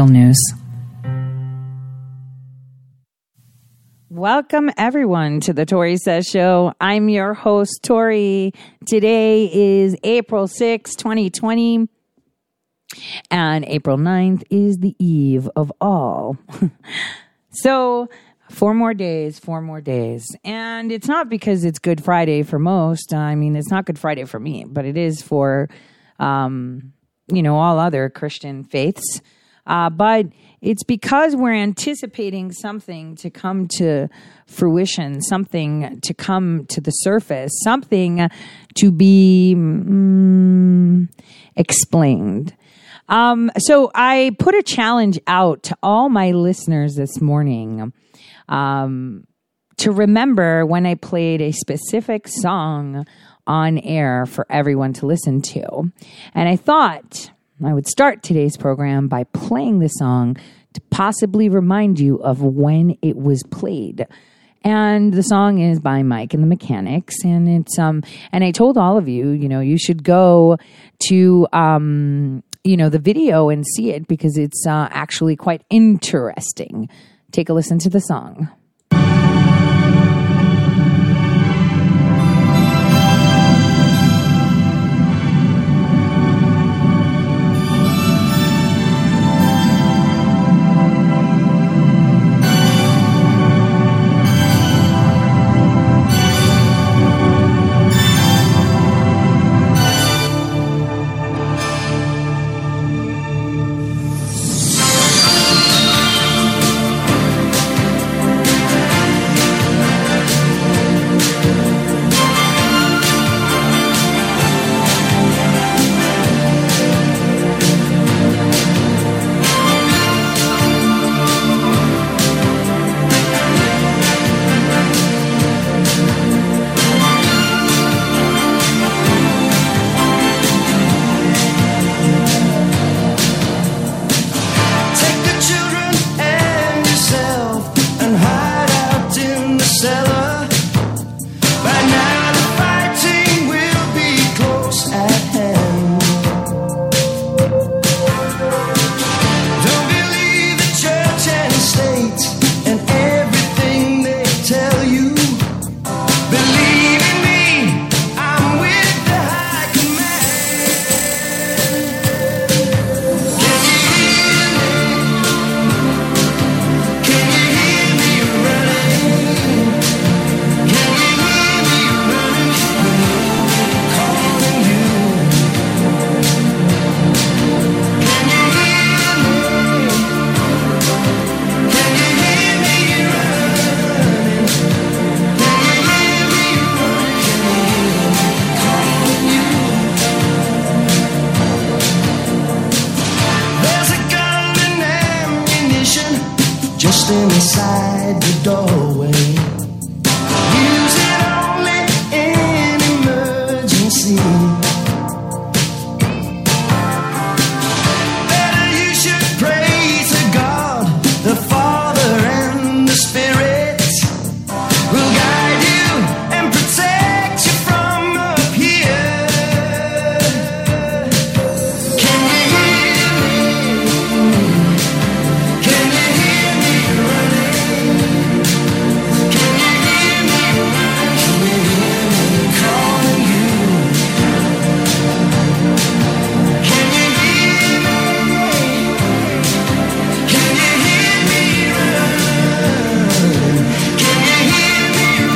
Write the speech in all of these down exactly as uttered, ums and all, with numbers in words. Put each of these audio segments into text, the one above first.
Real News. Welcome, everyone, to the Tori Says Show. I'm your host, Tori. Today is April sixth, twenty twenty, and April ninth is the eve of all. So, four more days, four more days. And it's not because it's Good Friday for most. I mean, it's not Good Friday for me, but it is for, um, you know, all other Christian faiths. Uh, but it's because we're anticipating something to come to fruition, something to come to the surface, something to be mm, explained. Um, so I put a challenge out to all my listeners this morning um, to remember when I played a specific song on air for everyone to listen to. And I thought I would start today's program by playing the song to possibly remind you of when it was played. And the song is by Mike and the Mechanics, and it's um and I told all of you, you know, you should go to um you know the video and see it because it's uh, actually quite interesting. Take a listen to the song. Inside the doorway, use it only in emergency. Better you should pray to God, the Father and the Spirit will guide you and protect you from up here. Can you hear me? Can you hear me? Can you hear me?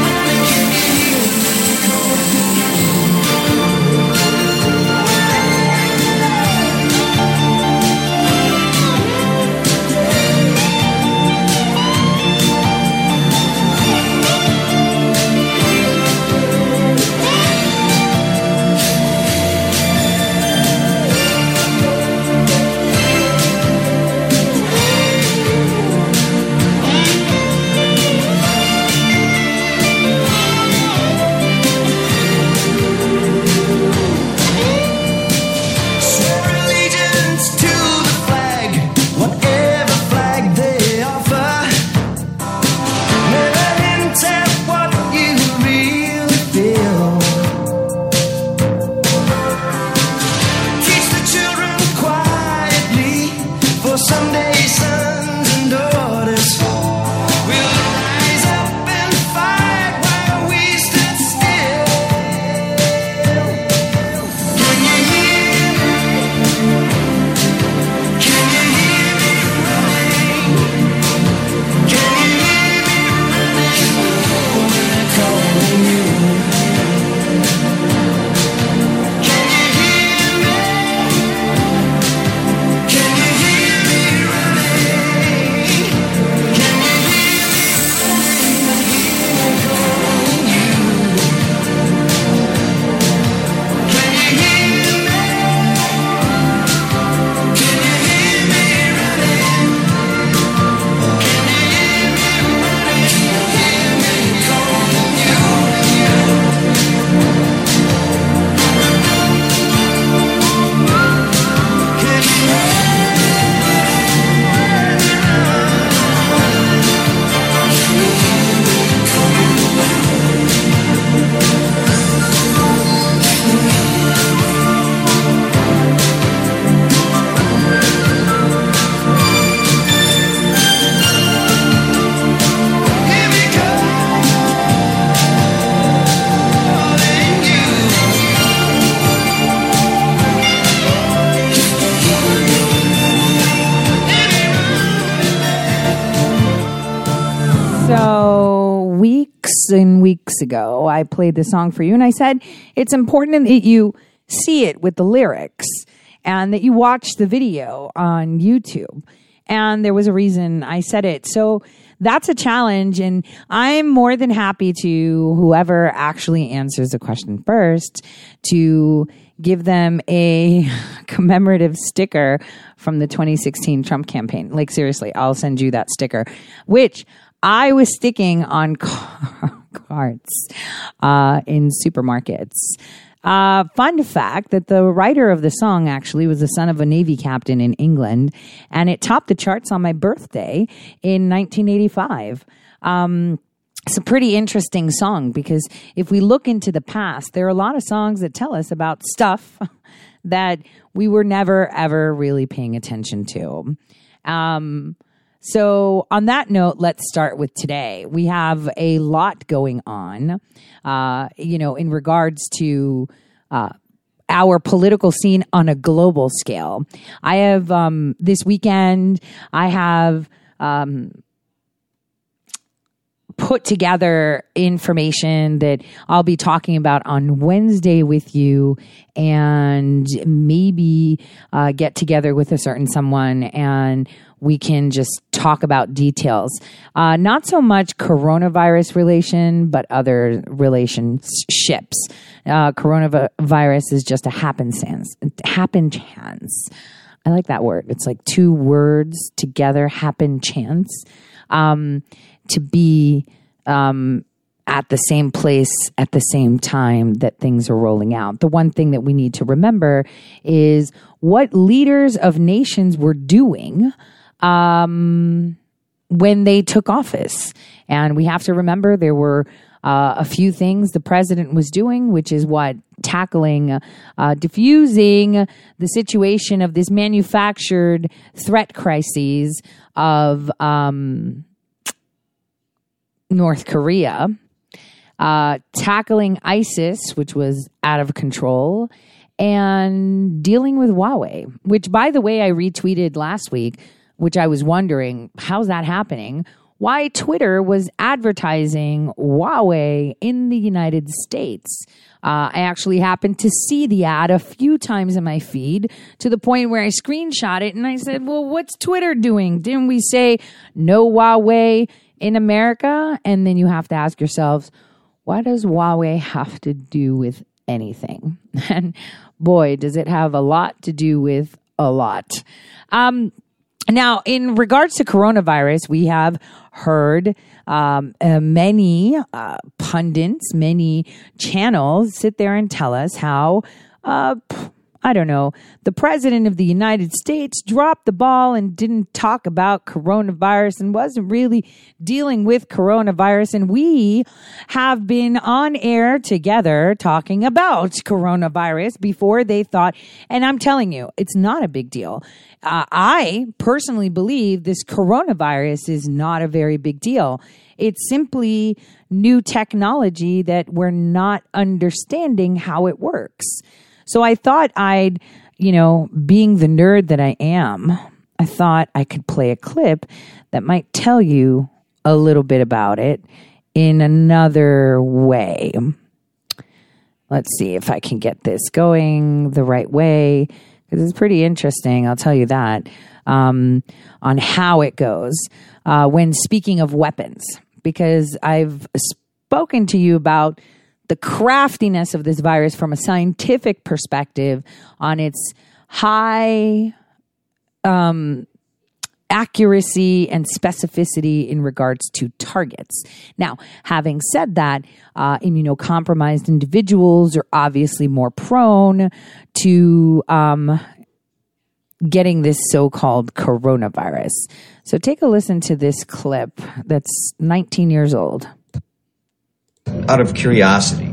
Out of curiosity,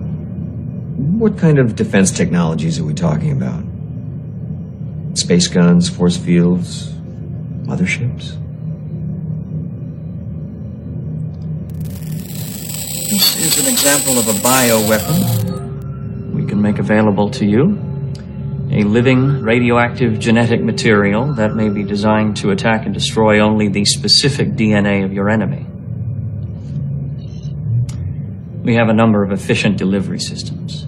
what kind of defense technologies are we talking about? Space guns, force fields, motherships? This is an example of a bioweapon we can make available to you. A living radioactive genetic material that may be designed to attack and destroy only the specific D N A of your enemy. We have a number of efficient delivery systems.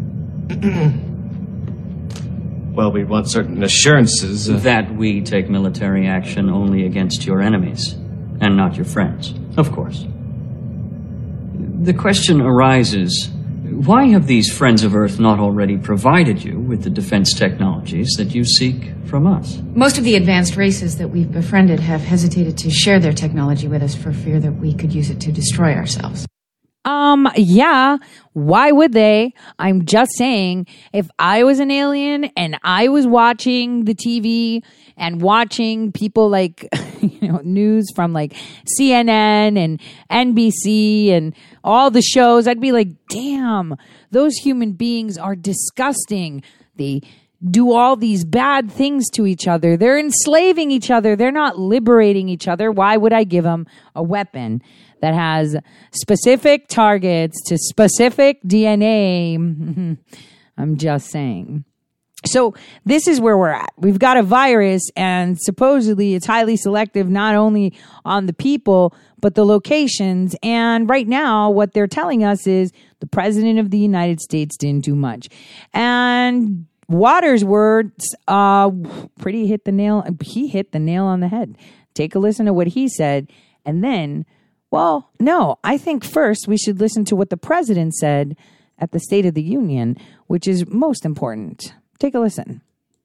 Well, we want certain assurances. Uh... That we take military action only against your enemies, and not your friends, of course. The question arises, why have these friends of Earth not already provided you with the defense technologies that you seek from us? Most of the advanced races that we've befriended have hesitated to share their technology with us for fear that we could use it to destroy ourselves. Um, yeah, why would they? I'm just saying, if I was an alien and I was watching the T V and watching people like, you know, news from like C N N and N B C and all the shows, I'd be like, damn, those human beings are disgusting. They do all these bad things to each other. They're enslaving each other. They're not liberating each other. Why would I give them a weapon that has specific targets to specific D N A? I'm just saying. So this is where we're at. We've got a virus, and supposedly it's highly selective not only on the people, but the locations. And right now, what they're telling us is the president of the United States didn't do much. And Waters' words uh, pretty hit the nail. He hit the nail on the head. Take a listen to what he said. And then, well, no, I think first we should listen to what the president said at the State of the Union, which is most important. Take a listen.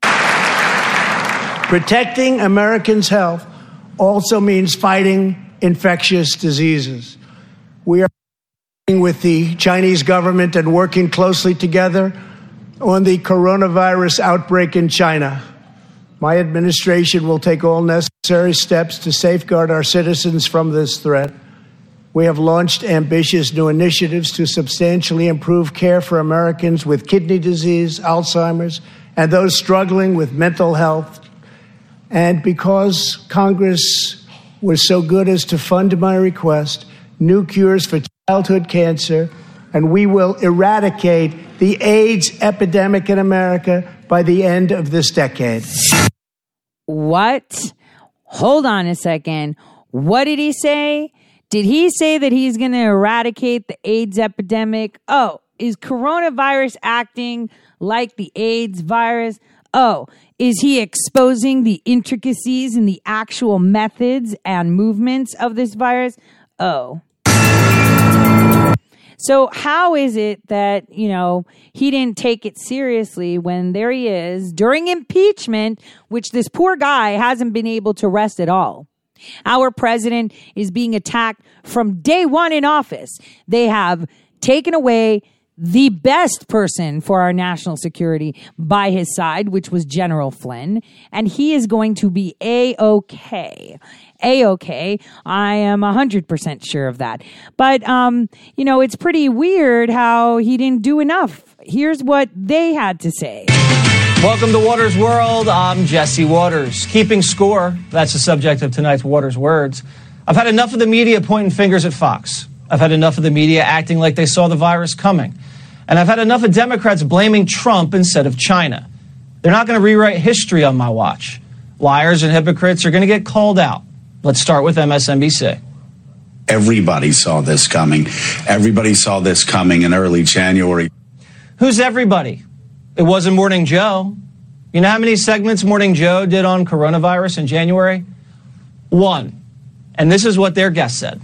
Protecting Americans' health also means fighting infectious diseases. We are working with the Chinese government and working closely together on the coronavirus outbreak in China. My administration will take all necessary steps to safeguard our citizens from this threat. We have launched ambitious new initiatives to substantially improve care for Americans with kidney disease, Alzheimer's, and those struggling with mental health. And because Congress was so good as to fund my request, new cures for childhood cancer, and we will eradicate the AIDS epidemic in America by the end of this decade. What? Hold on a second. What did he say? Did he say that he's going to eradicate the AIDS epidemic? Oh, is coronavirus acting like the AIDS virus? Oh, is he exposing the intricacies and the actual methods and movements of this virus? Oh. So how is it that, you know, he didn't take it seriously when there he is during impeachment, which this poor guy hasn't been able to rest at all? Our president is being attacked from day one in office. They have taken away the best person for our national security by his side, which was General Flynn, and he is going to be A-OK. A-OK. I am one hundred percent sure of that. But, um, you know, it's pretty weird how he didn't do enough. Here's what they had to say. Welcome to Waters World. I'm Jesse Waters. Keeping score, that's the subject of tonight's Waters Words. I've had enough of the media pointing fingers at Fox. I've had enough of the media acting like they saw the virus coming. And I've had enough of Democrats blaming Trump instead of China. They're not going to rewrite history on my watch. Liars and hypocrites are going to get called out. Let's start with M S N B C. Everybody saw this coming. Everybody saw this coming in early January. Who's everybody? It wasn't Morning Joe. You know how many segments Morning Joe did on coronavirus in January? One. And this is what their guest said.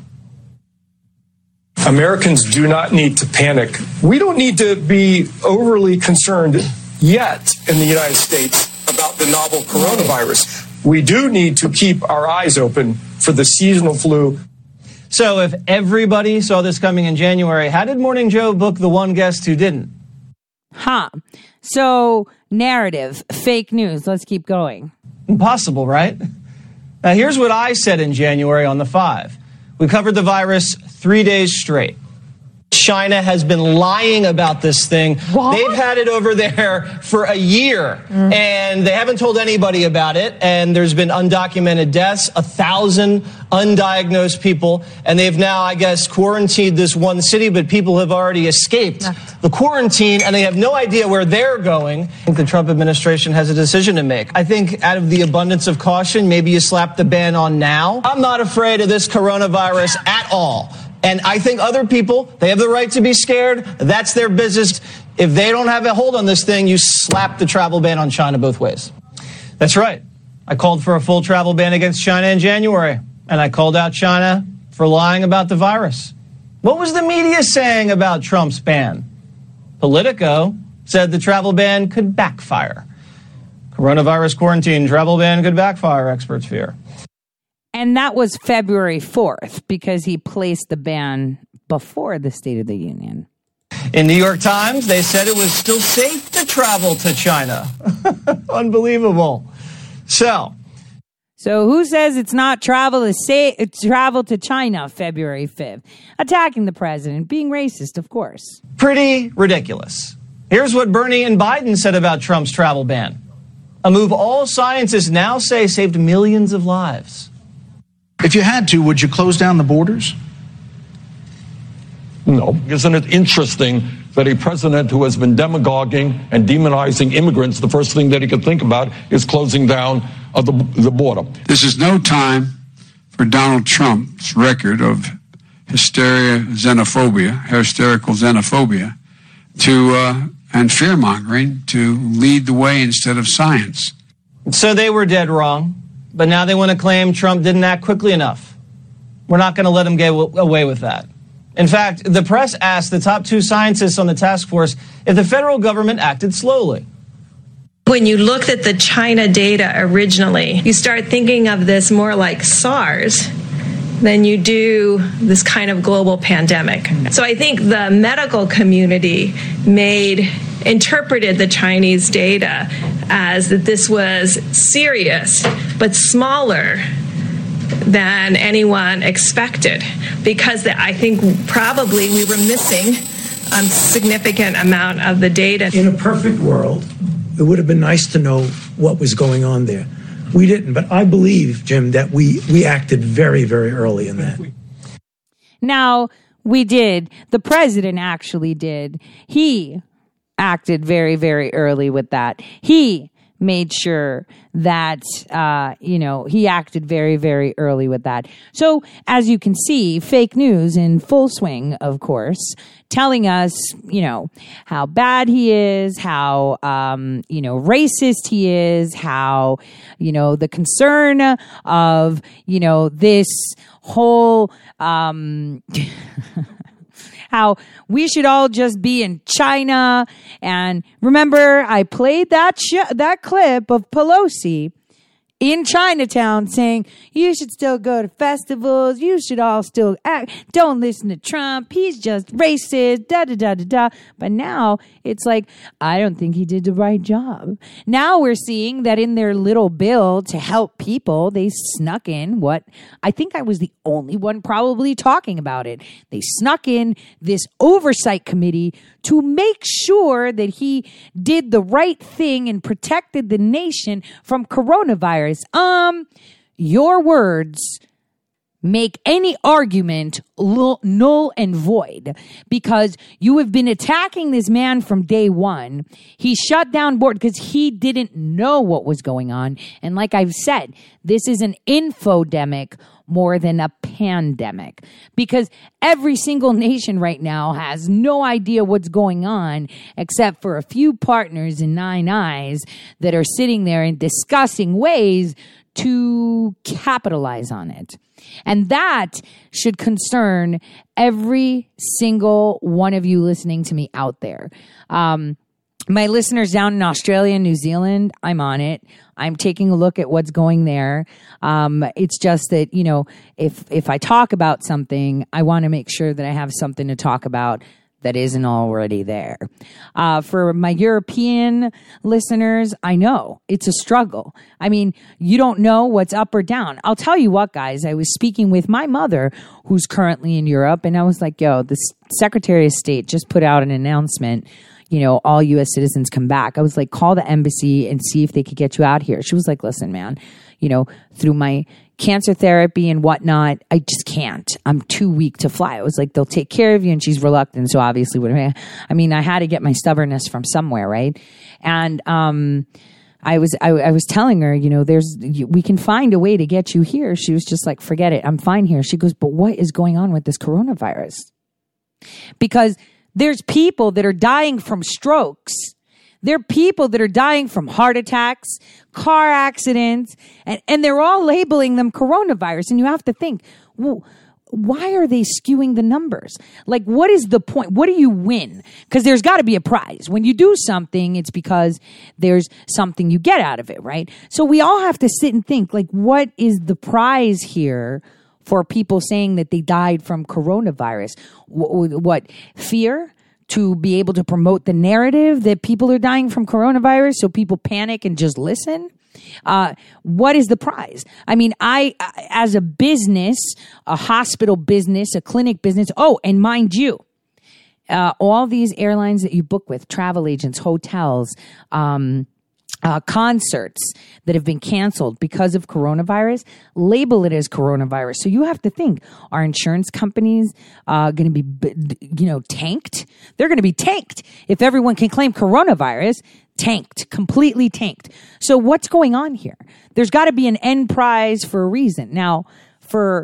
Americans do not need to panic. We don't need to be overly concerned yet in the United States about the novel coronavirus. We do need to keep our eyes open for the seasonal flu. So if everybody saw this coming in January, how did Morning Joe book the one guest who didn't? Huh. So, narrative, fake news. Let's keep going. Impossible, right? Now, here's what I said in January on the five. We covered the virus three days straight. China has been lying about this thing. What? They've had it over there for a year, mm. and they haven't told anybody about it. And there's been undocumented deaths, a thousand undiagnosed people, and they've now, I guess, quarantined this one city, but people have already escaped the quarantine, and they have no idea where they're going. I think the Trump administration has a decision to make. I think out of the abundance of caution, maybe you slap the ban on now. I'm not afraid of this coronavirus at all. And I think other people, they have the right to be scared. That's their business. If they don't have a hold on this thing, you slap the travel ban on China both ways. That's right. I called for a full travel ban against China in January, and I called out China for lying about the virus. What was the media saying about Trump's ban? Politico said the travel ban could backfire. Coronavirus quarantine travel ban could backfire, experts fear. And that was February fourth because he placed the ban before the State of the Union. In New York Times, they said it was still safe to travel to China. Unbelievable. So, so who says it's not travel to say travel to China February fifth? Attacking the president, being racist, of course. Pretty ridiculous. Here's what Bernie and Biden said about Trump's travel ban. A move all scientists now say saved millions of lives. If you had to, would you close down the borders? No. Isn't it interesting that a president who has been demagoguing and demonizing immigrants, the first thing that he could think about is closing down uh, the, the border? This is no time for Donald Trump's record of hysteria, xenophobia, hysterical xenophobia, to uh, and fear-mongering to lead the way instead of science. So they were dead wrong. But now they want to claim Trump didn't act quickly enough. We're not going to let him get away with that. In fact, the press asked the top two scientists on the task force if the federal government acted slowly. When you looked at the China data originally, you start thinking of this more like SARS than you do this kind of global pandemic. So I think the medical community made interpreted the Chinese data as that this was serious but smaller than anyone expected, because I think probably we were missing a significant amount of the data. In a perfect world, it would have been nice to know what was going on there. We didn't, but I believe, Jim, that we, we acted very, very early in that. Now, we did. The president actually did. He acted very, very early with that. He made sure that, uh, you know, he acted very, very early with that. So, as you can see, fake news in full swing, of course, telling us, you know, how bad he is, how, um, you know, racist he is, how, you know, the concern of, you know, this whole, um, how we should all just be in China. And remember, I played that sh- that clip of Pelosi in Chinatown saying, you should still go to festivals. You should all still act. Don't listen to Trump. He's just racist, da, da, da, da, da. But now it's like, I don't think he did the right job. Now we're seeing that in their little bill to help people, they snuck in what I think I was the only one probably talking about it. They snuck in this oversight committee to make sure that he did the right thing and protected the nation from coronavirus. Um, your words make any argument null and void, because you have been attacking this man from day one. He shut down board because he didn't know what was going on. And like I've said, this is an infodemic more than a pandemic, because every single nation right now has no idea what's going on except for a few partners in Nine Eyes that are sitting there and discussing ways to capitalize on it. And that should concern every single one of you listening to me out there. Um, my listeners down in Australia and New Zealand, I'm on it. I'm taking a look at what's going there. Um, it's just that, you know, if, if I talk about something, I want to make sure that I have something to talk about that isn't already there. Uh, for my European listeners, I know it's a struggle. I mean, you don't know what's up or down. I'll tell you what, guys, I was speaking with my mother who's currently in Europe, and I was like, yo, the Secretary of State just put out an announcement, you know, all U S citizens come back. I was like, call the embassy and see if they could get you out here. She was like, listen, man, you know, through my cancer therapy and whatnot, I just can't. I'm too weak to fly. I was like, they'll take care of you. And she's reluctant. So obviously, I mean, I had to get my stubbornness from somewhere, right? And um, I was I, I was telling her, you know, there's you, we can find a way to get you here. She was just like, forget it, I'm fine here. She goes, but what is going on with this coronavirus? Because there's people that are dying from strokes. There are people that are dying from heart attacks, car accidents, and, and they're all labeling them coronavirus. And you have to think, well, why are they skewing the numbers? Like, what is the point? What do you win? Because there's got to be a prize. When you do something, it's because there's something you get out of it, right? So we all have to sit and think, like, what is the prize here for people saying that they died from coronavirus? What, what fear? To be able to promote the narrative that people are dying from coronavirus so people panic and just listen? Uh, what is the prize? I mean, I, as a business, a hospital business, a clinic business, oh, and mind you, uh, all these airlines that you book with, travel agents, hotels, um, Uh, concerts that have been canceled because of coronavirus, label it as coronavirus. So you have to think, are insurance companies uh, going to be, you know, tanked? They're going to be tanked. If everyone can claim coronavirus, tanked, completely tanked. So what's going on here? There's got to be an end prize for a reason. Now, for,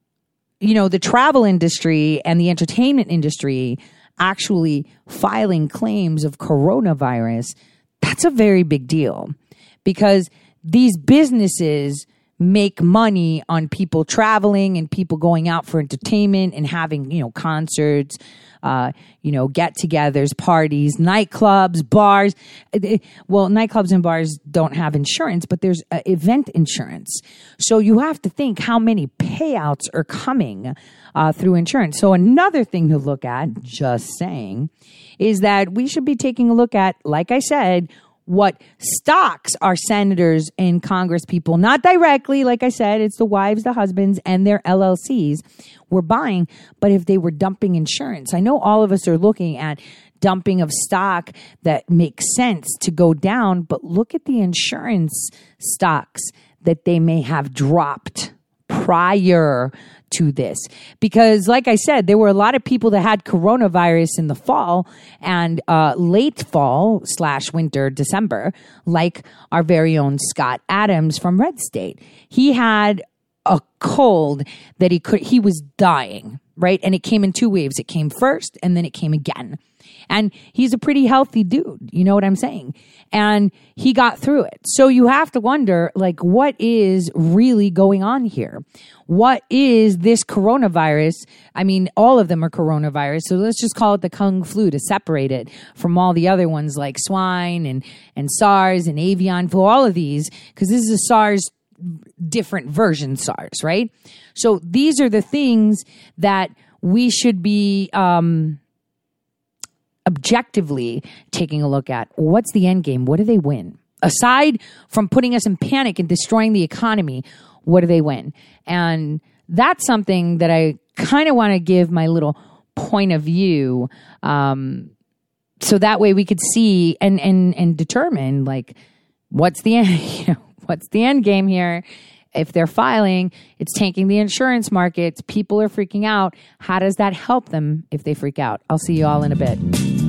you know, the travel industry and the entertainment industry actually filing claims of coronavirus, that's a very big deal because these businesses make money on people traveling and people going out for entertainment and having, you know, concerts, uh, you know, get-togethers, parties, nightclubs, bars. Well, nightclubs and bars don't have insurance, but there's uh, event insurance. So you have to think how many payouts are coming uh, through insurance. So another thing to look at, just saying, is that we should be taking a look at, like I said, what stocks our senators and Congress people, not directly, like I said, it's the wives, the husbands, and their L L Cs were buying, but if they were dumping insurance. I know all of us are looking at dumping of stock that makes sense to go down, but look at the insurance stocks that they may have dropped prior to this. Because like I said, there were a lot of people that had coronavirus in the fall and uh, late fall slash winter, December, like our very own Scott Adams from Red State. He had a cold that he could, he was dying, right? And it came in two waves. It came first and then it came again. And he's a pretty healthy dude. You know what I'm saying? And he got through it. So you have to wonder, like, what is really going on here? What is this coronavirus? I mean, all of them are coronavirus. So let's just call it the Kung flu to separate it from all the other ones like swine and, and SARS and avian flu, all of these, because this is a SARS different version SARS, right? So these are the things that we should be, um, objectively taking a look at. What's the end game? What do they win? Aside from putting us in panic and destroying the economy, what do they win? And that's something that I kind of want to give my little point of view, um, so that way we could see and and and determine, like, what's the end, you know, what's the end game here? If they're filing, it's tanking the insurance markets. People are freaking out. How does that help them if they freak out? I'll see you all in a bit.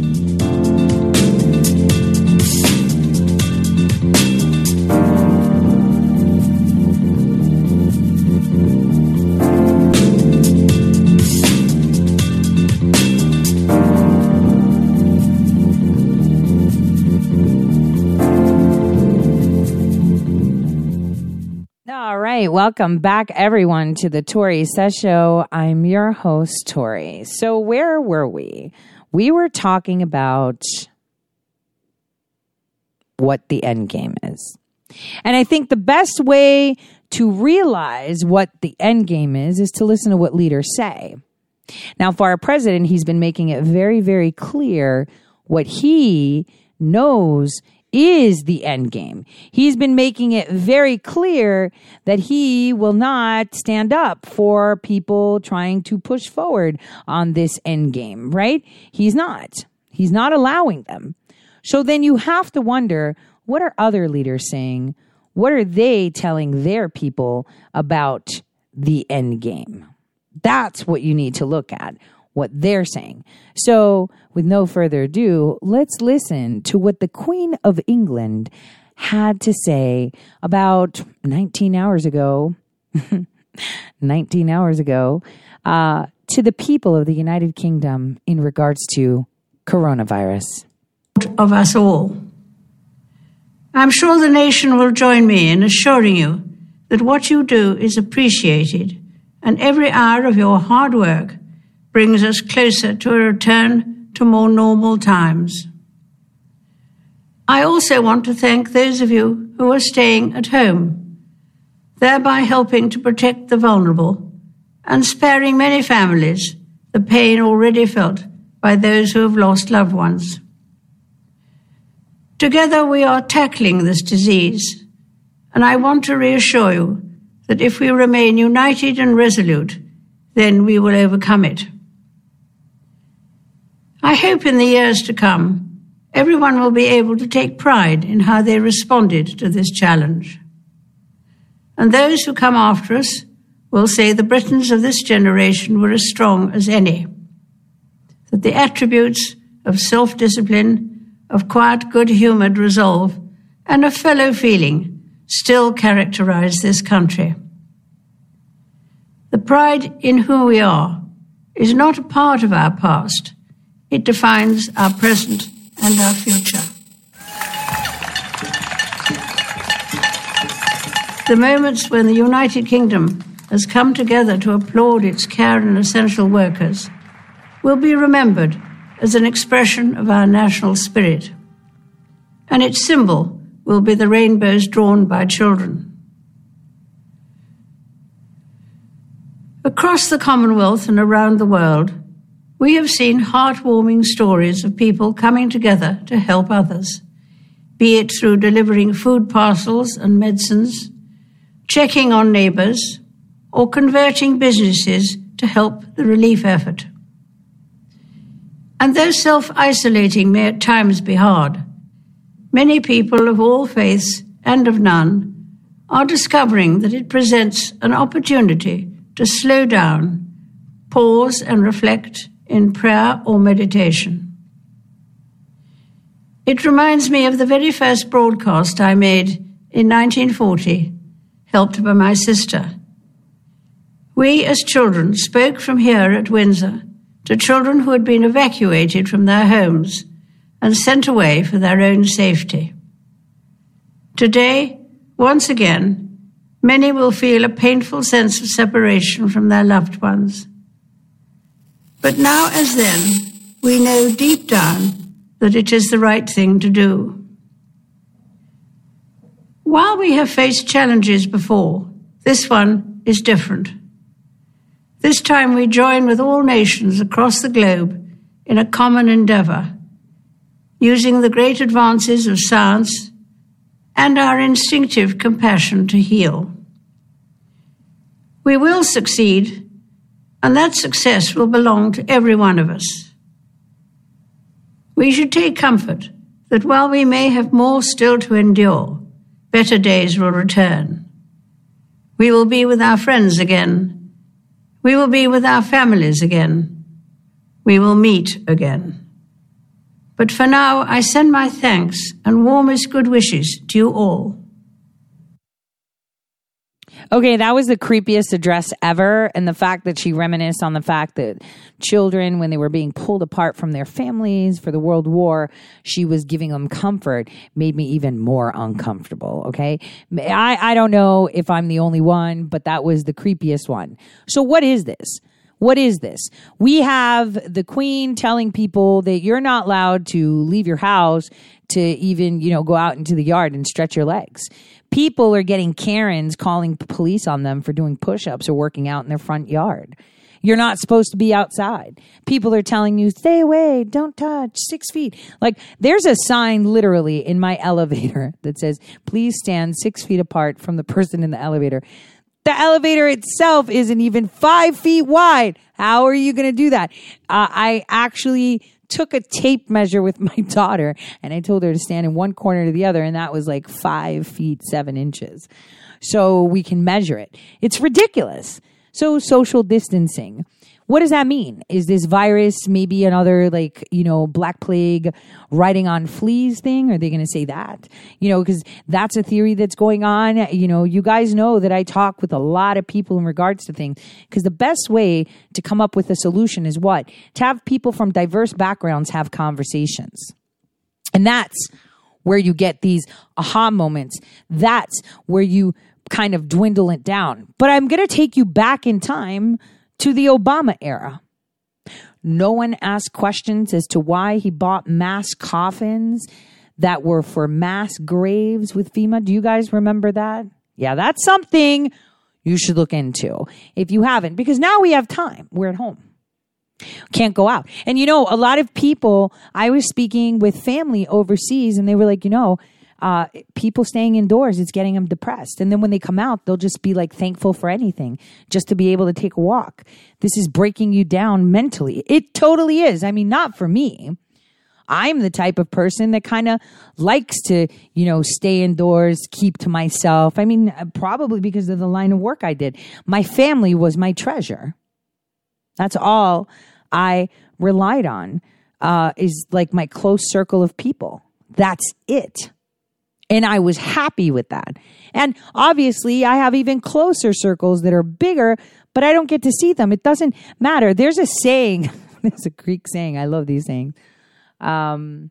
All right. Welcome back, everyone, to the Tori Says Show. I'm your host, Tori. So where were we? We were talking about what the end game is. And I think the best way to realize what the end game is is to listen to what leaders say. Now, for our president, he's been making it very, very clear what he knows is the end game. He's been making it very clear that he will not stand up for people trying to push forward on this end game, right? He's not. He's not allowing them. So then you have to wonder, what are other leaders saying? What are they telling their people about the end game? That's what you need to look at, what they're saying. So with no further ado, let's listen to what the Queen of England had to say about nineteen hours ago, nineteen hours ago, uh, to the people of the United Kingdom in regards to coronavirus. Of us all. I'm sure the nation will join me in assuring you that what you do is appreciated and every hour of your hard work brings us closer to a return to more normal times. I also want to thank those of you who are staying at home, thereby helping to protect the vulnerable and sparing many families the pain already felt by those who have lost loved ones. Together we are tackling this disease, and I want to reassure you that if we remain united and resolute, then we will overcome it. I hope in the years to come, everyone will be able to take pride in how they responded to this challenge. And those who come after us will say the Britons of this generation were as strong as any, that the attributes of self-discipline, of quiet, good-humoured resolve, and of fellow feeling still characterize this country. The pride in who we are is not a part of our past. It defines our present and our future. The moments when the United Kingdom has come together to applaud its care and essential workers will be remembered as an expression of our national spirit, and its symbol will be the rainbows drawn by children. Across the Commonwealth and around the world, we have seen heartwarming stories of people coming together to help others, be it through delivering food parcels and medicines, checking on neighbours, or converting businesses to help the relief effort. And though self-isolating may at times be hard, many people of all faiths and of none are discovering that it presents an opportunity to slow down, pause and reflect in prayer or meditation. It reminds me of the very first broadcast I made in nineteen forty, helped by my sister. We as children spoke from here at Windsor to children who had been evacuated from their homes and sent away for their own safety. Today, once again, many will feel a painful sense of separation from their loved ones. But now as then, we know deep down that it is the right thing to do. While we have faced challenges before, this one is different. This time we join with all nations across the globe in a common endeavour, using the great advances of science and our instinctive compassion to heal. We will succeed, and that success will belong to every one of us. We should take comfort that while we may have more still to endure, better days will return. We will be with our friends again. We will be with our families again. We will meet again. But for now, I send my thanks and warmest good wishes to you all. Okay, that was the creepiest address ever. And the fact that she reminisced on the fact that children, when they were being pulled apart from their families for the World War, she was giving them comfort, made me even more uncomfortable. Okay. I, I don't know if I'm the only one, but that was the creepiest one. So what is this? What is this? We have the Queen telling people that you're not allowed to leave your house to even, you know, go out into the yard and stretch your legs. People are getting Karens calling police on them for doing push-ups or working out in their front yard. You're not supposed to be outside. People are telling you, stay away, don't touch, six feet. Like, there's a sign literally in my elevator that says, please stand six feet apart from the person in the elevator. The elevator itself isn't even five feet wide. How are you going to do that? Uh, I actually took a tape measure with my daughter and I told her to stand in one corner to the other, and that was like five feet, seven inches. So we can measure it. It's ridiculous. So social distancing. What does that mean? Is this virus maybe another, like, you know, Black Plague riding on fleas thing? Are they going to say that? You know, because that's a theory that's going on. You know, you guys know that I talk with a lot of people in regards to things, because the best way to come up with a solution is what? To have people from diverse backgrounds have conversations. And that's where you get these aha moments. That's where you kind of dwindle it down. But I'm going to take you back in time to the Obama era. No one asked questions as to why he bought mass coffins that were for mass graves with FEMA. Do you guys remember that? Yeah, that's something you should look into if you haven't, because now we have time. We're at home. Can't go out. And, you know, a lot of people, I was speaking with family overseas, and they were like, you know, Uh, people staying indoors, it's getting them depressed. And then when they come out, they'll just be like thankful for anything, just to be able to take a walk. This is breaking you down mentally. It totally is. I mean, not for me. I'm the type of person that kind of likes to, you know, stay indoors, keep to myself. I mean, probably because of the line of work I did. My family was my treasure. That's all I relied on, uh, is like my close circle of people. That's it. And I was happy with that. And obviously, I have even closer circles that are bigger, but I don't get to see them. It doesn't matter. There's a saying. There's a Greek saying. I love these sayings. Um,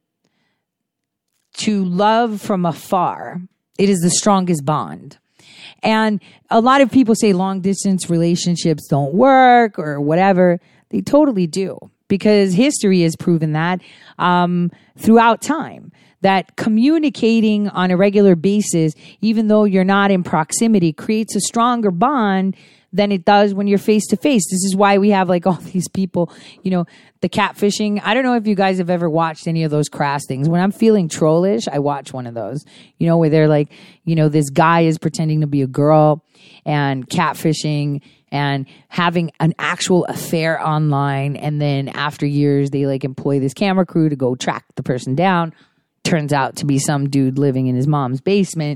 to love from afar, it is the strongest bond. And a lot of people say long distance relationships don't work or whatever. They totally do, because history has proven that um, throughout time. That communicating on a regular basis, even though you're not in proximity, creates a stronger bond than it does when you're face to face. This is why we have like all these people, you know, the catfishing. I don't know if you guys have ever watched any of those crass things. When I'm feeling trollish, I watch one of those, you know, where they're like, you know, this guy is pretending to be a girl and catfishing and having an actual affair online. And then after years, they like employ this camera crew to go track the person down. Turns out to be some dude living in his mom's basement,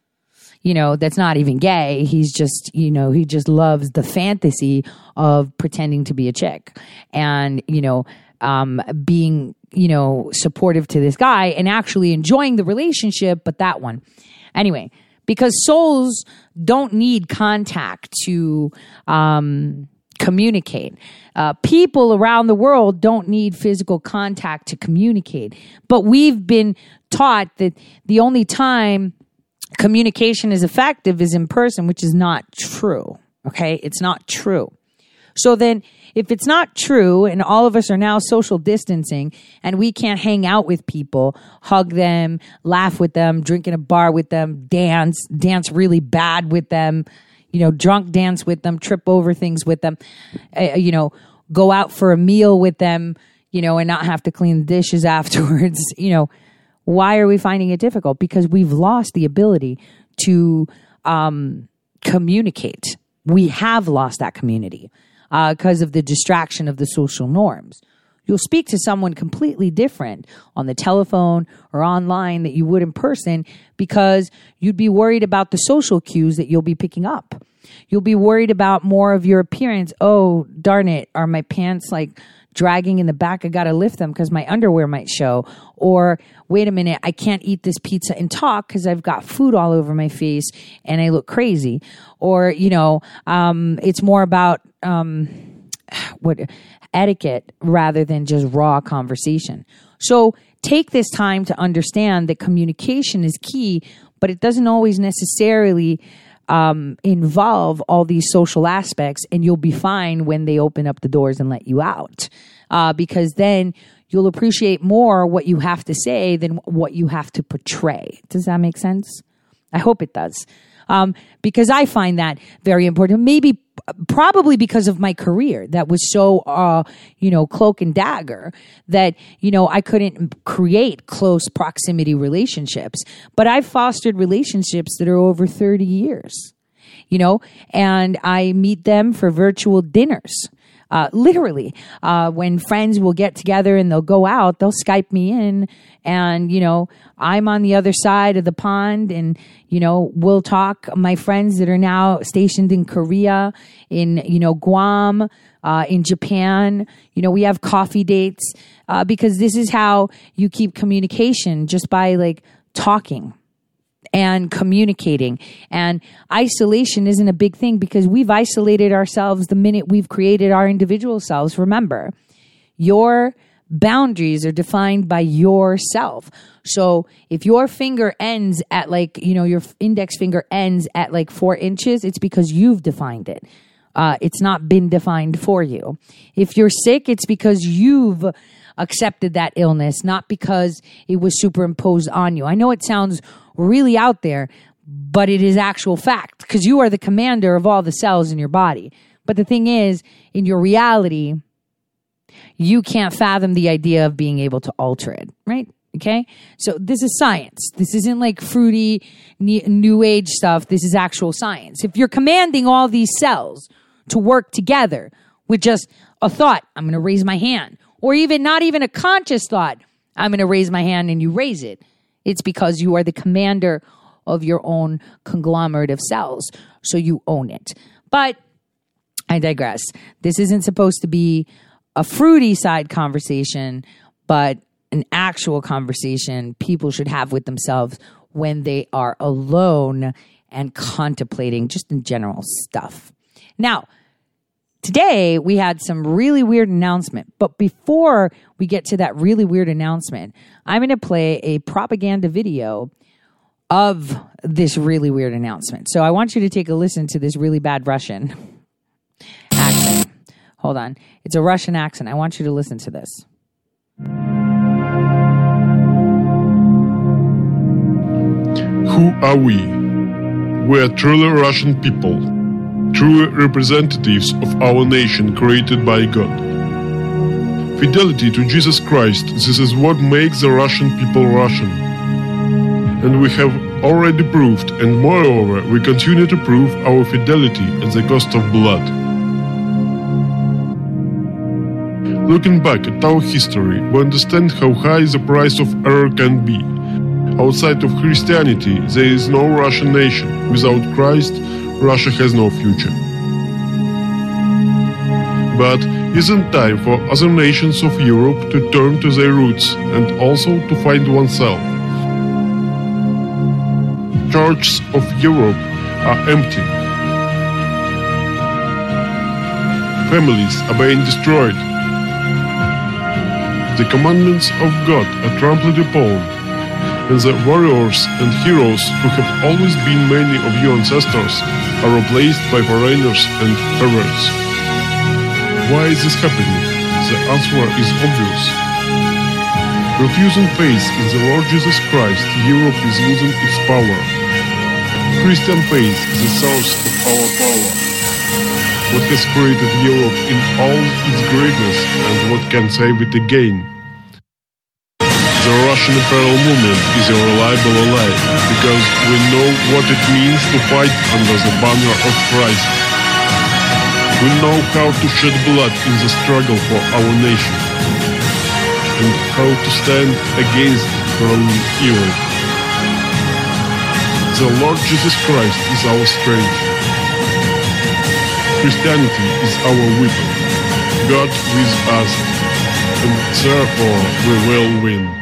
you know, that's not even gay. He's just, you know, he just loves the fantasy of pretending to be a chick and, you know, um, being, you know, supportive to this guy and actually enjoying the relationship. But that one, anyway, because souls don't need contact to, um, communicate. Uh, people around the world don't need physical contact to communicate. But we've been taught that the only time communication is effective is in person, which is not true. Okay? It's not true. So then, if it's not true and all of us are now social distancing and we can't hang out with people, hug them, laugh with them, drink in a bar with them, dance, dance really bad with them, you know, drunk dance with them, trip over things with them, uh, you know, go out for a meal with them, you know, and not have to clean the dishes afterwards. You know, why are we finding it difficult? Because we've lost the ability to um, communicate. We have lost that community uh, because of the distraction of the social norms. You'll speak to someone completely different on the telephone or online that you would in person because you'd be worried about the social cues that you'll be picking up. You'll be worried about more of your appearance. Oh, darn it. Are my pants like dragging in the back? I got to lift them because my underwear might show. Or wait a minute, I can't eat this pizza and talk because I've got food all over my face and I look crazy. Or, you know, um, it's more about, um, what, etiquette rather than just raw conversation. So take this time to understand that communication is key, but it doesn't always necessarily um, involve all these social aspects, and you'll be fine when they open up the doors and let you out. Uh, because then you'll appreciate more what you have to say than what you have to portray. Does that make sense? I hope it does. Um, because I find that very important. Maybe, probably because of my career that was so, uh, you know, cloak and dagger that, you know, I couldn't create close proximity relationships. But I've fostered relationships that are over thirty years, you know, and I meet them for virtual dinners. Uh, literally, uh, when friends will get together and they'll go out, they'll Skype me in, and, you know, I'm on the other side of the pond, and, you know, we'll talk. My friends that are now stationed in Korea, in, you know, Guam, uh, in Japan, you know, we have coffee dates, uh, because this is how you keep communication, just by like talking and communicating. And isolation isn't a big thing because we've isolated ourselves the minute we've created our individual selves. Remember, your boundaries are defined by yourself. So if your finger ends at like, you know, your index finger ends at like four inches, it's because you've defined it. Uh, it's not been defined for you. If you're sick, it's because you've accepted that illness, not because it was superimposed on you. I know it sounds really out there, but it is actual fact because you are the commander of all the cells in your body. But the thing is, in your reality, you can't fathom the idea of being able to alter it, right? Okay? So this is science. This isn't like fruity new age stuff. This is actual science. If you're commanding all these cells to work together with just a thought, I'm going to raise my hand, or even not even a conscious thought, I'm going to raise my hand, and you raise it, it's because you are the commander of your own conglomerate of cells. So you own it. But I digress. This isn't supposed to be a fruity side conversation, but an actual conversation people should have with themselves when they are alone and contemplating just in general stuff. Now, today we had some really weird announcement, but before we get to that really weird announcement, I'm going to play a propaganda video of this really weird announcement. So I want you to take a listen to this really bad Russian accent. Hold on. It's a Russian accent. I want you to listen to this. Who are we? We are truly Russian people, true representatives of our nation created by God. Fidelity to Jesus Christ, this is what makes the Russian people Russian. And we have already proved, and moreover, we continue to prove our fidelity at the cost of blood. Looking back at our history, we understand how high the price of error can be. Outside of Christianity, there is no Russian nation. Without Christ, Russia has no future. But isn't time for other nations of Europe to turn to their roots and also to find oneself? Churches of Europe are empty. Families are being destroyed. The commandments of God are trampled upon, and the warriors and heroes who have always been many of your ancestors are replaced by foreigners and perverts. Why is this happening? The answer is obvious. Refusing faith in the Lord Jesus Christ, Europe is losing its power. Christian faith is the source of our power. What has created Europe in all its greatness, and what can save it again? The Russian imperial movement is a reliable ally, because we know what it means to fight under the banner of Christ. We know how to shed blood in the struggle for our nation, and how to stand against cruel evil. The Lord Jesus Christ is our strength. Christianity is our weapon. God with us, and therefore we will win.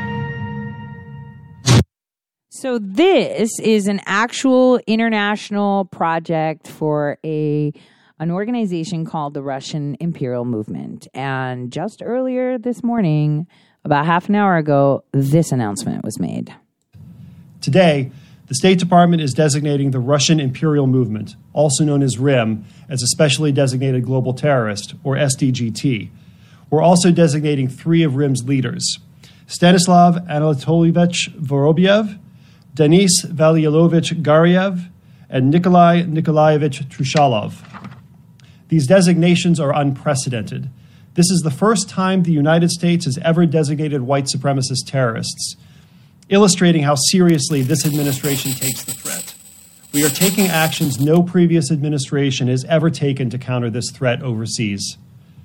So this is an actual international project for a an organization called the Russian Imperial Movement. And just earlier this morning, about half an hour ago, this announcement was made. Today, the State Department is designating the Russian Imperial Movement, also known as R I M, as a specially designated global terrorist, or S D G T. We're also designating three of R I M's leaders, Stanislav Anatolievich Vorobyev, Denis Valyalovich Garyev, and Nikolai Nikolaevich Trushalov. These designations are unprecedented. This is the first time the United States has ever designated white supremacist terrorists, illustrating how seriously this administration takes the threat. We are taking actions no previous administration has ever taken to counter this threat overseas.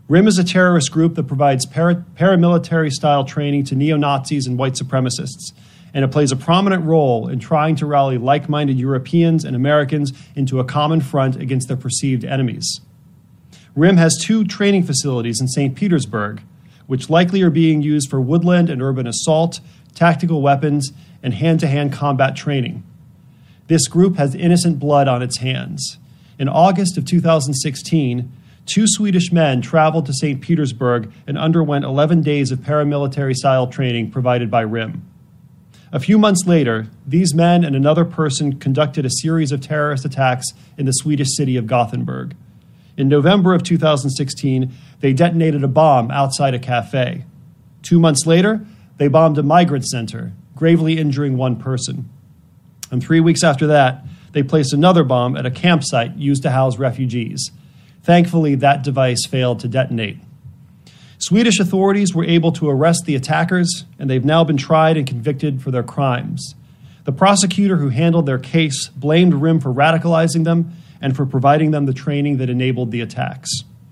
RIM is a terrorist group that provides para- paramilitary-style training to neo-Nazis and white supremacists, and it plays a prominent role in trying to rally like-minded Europeans and Americans into a common front against their perceived enemies. RIM has two training facilities in Saint Petersburg, which likely are being used for woodland and urban assault, tactical weapons, and hand-to-hand combat training. This group has innocent blood on its hands. In August of two thousand sixteen, two Swedish men traveled to Saint Petersburg and underwent eleven days of paramilitary-style training provided by RIM. A few months later, these men and another person conducted a series of terrorist attacks in the Swedish city of Gothenburg. In November of two thousand sixteen, they detonated a bomb outside a cafe. Two months later, they bombed a migrant center, gravely injuring one person. And three weeks after that, they placed another bomb at a campsite used to house refugees. Thankfully, that device failed to detonate. Swedish authorities were able to arrest the attackers, and they've now been tried and convicted for their crimes. The prosecutor who handled their case blamed RIM for radicalizing them and for providing them the training that enabled the attacks.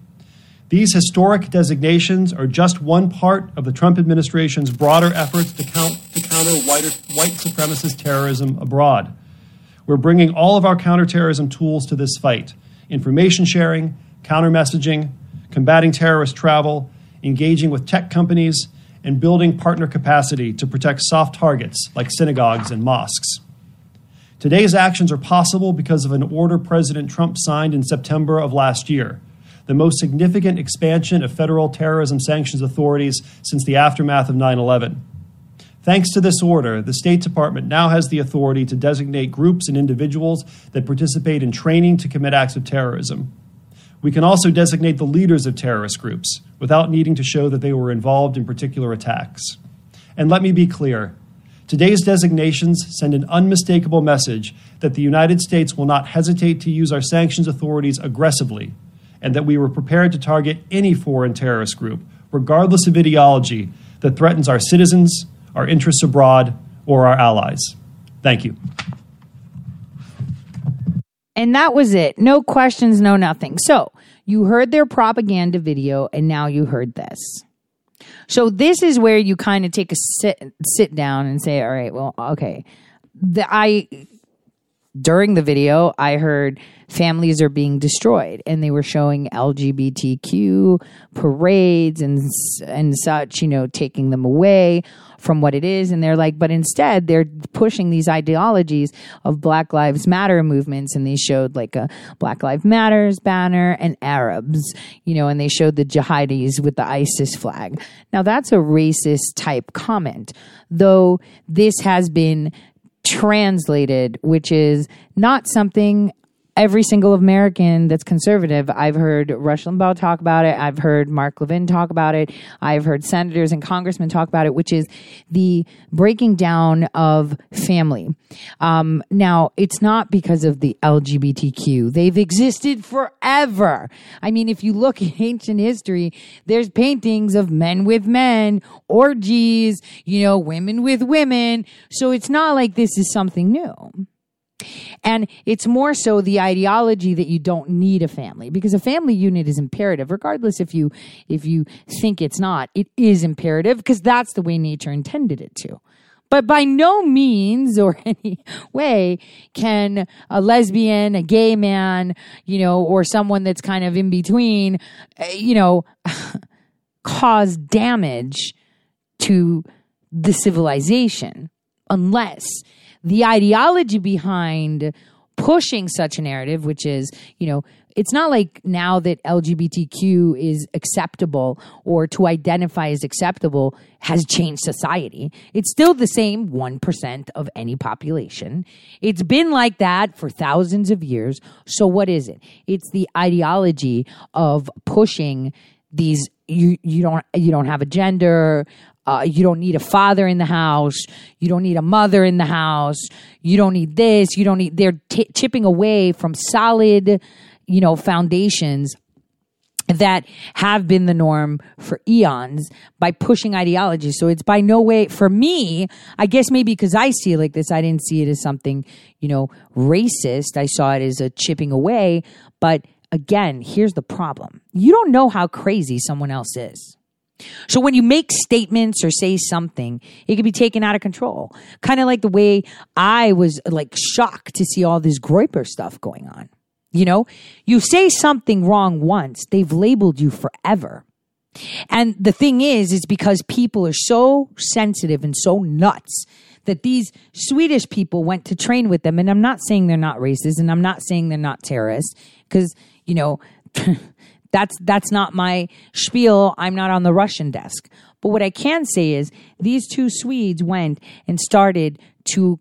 These historic designations are just one part of the Trump administration's broader efforts to, count, to counter white, white supremacist terrorism abroad. We're bringing all of our counterterrorism tools to this fight: information sharing, counter-messaging, combating terrorist travel, engaging with tech companies, and building partner capacity to protect soft targets like synagogues and mosques. Today's actions are possible because of an order President Trump signed in September of last year, the most significant expansion of federal terrorism sanctions authorities since the aftermath of nine eleven. Thanks to this order, the State Department now has the authority to designate groups and individuals that participate in training to commit acts of terrorism. We can also designate the leaders of terrorist groups without needing to show that they were involved in particular attacks. And let me be clear, today's designations send an unmistakable message that the United States will not hesitate to use our sanctions authorities aggressively, and that we were prepared to target any foreign terrorist group, regardless of ideology, that threatens our citizens, our interests abroad, or our allies. Thank you. And that was it. No questions, no nothing. So you heard their propaganda video, and now you heard this. So this is where you kind of take a sit, sit down and say, all right, well, okay. The, I during the video, I heard families are being destroyed, and they were showing L G B T Q parades and and such, you know, taking them away from what it is. And they're like, but instead they're pushing these ideologies of Black Lives Matter movements. And they showed like a Black Lives Matters banner and Arabs, you know, and they showed the jihadis with the ISIS flag. Now that's a racist type comment, though this has been translated, which is not something every single American that's conservative. I've heard Rush Limbaugh talk about it. I've heard Mark Levin talk about it. I've heard senators and congressmen talk about it, which is the breaking down of family. Um, now, it's not because of the L G B T Q. They've existed forever. I mean, if you look at ancient history, there's paintings of men with men, orgies, you know, women with women. So it's not like this is something new. And it's more so the ideology that you don't need a family, because a family unit is imperative, regardless if you if you think it's not. It is imperative because that's the way nature intended it to. But by no means or any way can a lesbian, a gay man, you know, or someone that's kind of in between, you know, cause damage to the civilization unless the ideology behind pushing such a narrative, which is, you know, it's not like now that L G B T Q is acceptable or to identify as acceptable has changed society. It's still the same one percent of any population. It's been like that for thousands of years. So what is it? It's the ideology of pushing these, you, you don't, you don't have a gender, Uh, you don't need a father in the house. You don't need a mother in the house. You don't need this. You don't need, they're t- chipping away from solid, you know, foundations that have been the norm for eons by pushing ideology. So it's by no way, for me, I guess maybe because I see it like this, I didn't see it as something, you know, racist. I saw it as a chipping away. But again, here's the problem. You don't know how crazy someone else is. So when you make statements or say something, it can be taken out of control. Kind of like the way I was like shocked to see all this Groyper stuff going on. You know, you say something wrong once, they've labeled you forever. And the thing is, is because people are so sensitive and so nuts that these Swedish people went to train with them. And I'm not saying they're not racist, and I'm not saying they're not terrorists, because, you know, that's that's not my spiel. I'm not on the Russian desk. But what I can say is these two Swedes went and started to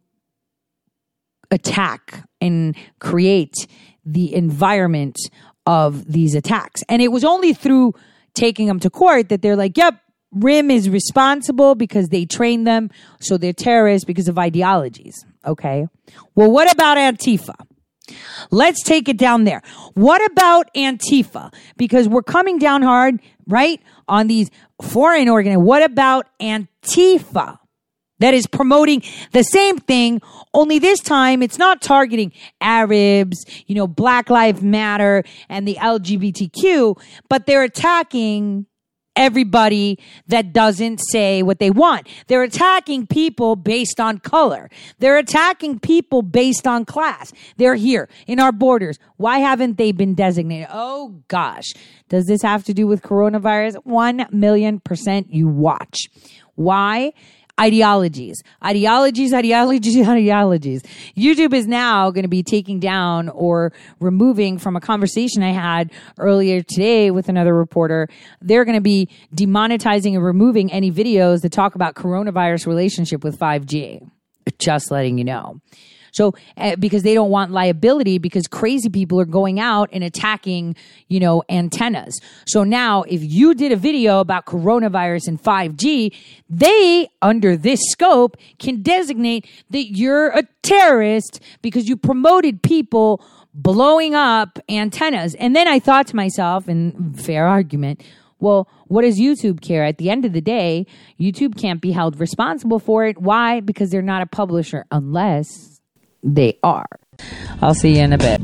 attack and create the environment of these attacks. And it was only through taking them to court that they're like, yep, R I M is responsible because they trained them, so they're terrorists because of ideologies. Okay. Well, what about Antifa? Let's take it down there. What about Antifa? Because we're coming down hard, right, on these foreign organizations. What about Antifa? That is promoting the same thing, only this time it's not targeting Arabs, you know, Black Lives Matter and the L G B T Q, but they're attacking everybody that doesn't say what they want. They're attacking people based on color. They're attacking people based on class. They're here in our borders. Why haven't they been designated? Oh gosh. Does this have to do with coronavirus? One million percent you watch. Why? Ideologies, ideologies, ideologies, ideologies. YouTube is now going to be taking down or removing from a conversation I had earlier today with another reporter. They're going to be demonetizing and removing any videos that talk about coronavirus relationship with five G. Just letting you know. So, uh, because they don't want liability, because crazy people are going out and attacking, you know, antennas. So now if you did a video about coronavirus and five G, they, under this scope, can designate that you're a terrorist because you promoted people blowing up antennas. And then I thought to myself, in fair argument, well, what does YouTube care? At the end of the day, YouTube can't be held responsible for it. Why? Because they're not a publisher, unless they are. I'll see you in a bit.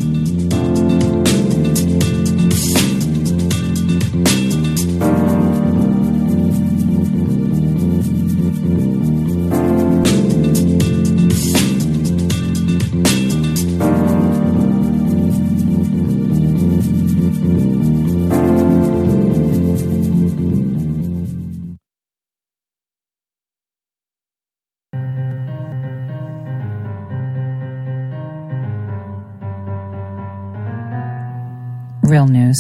Real news.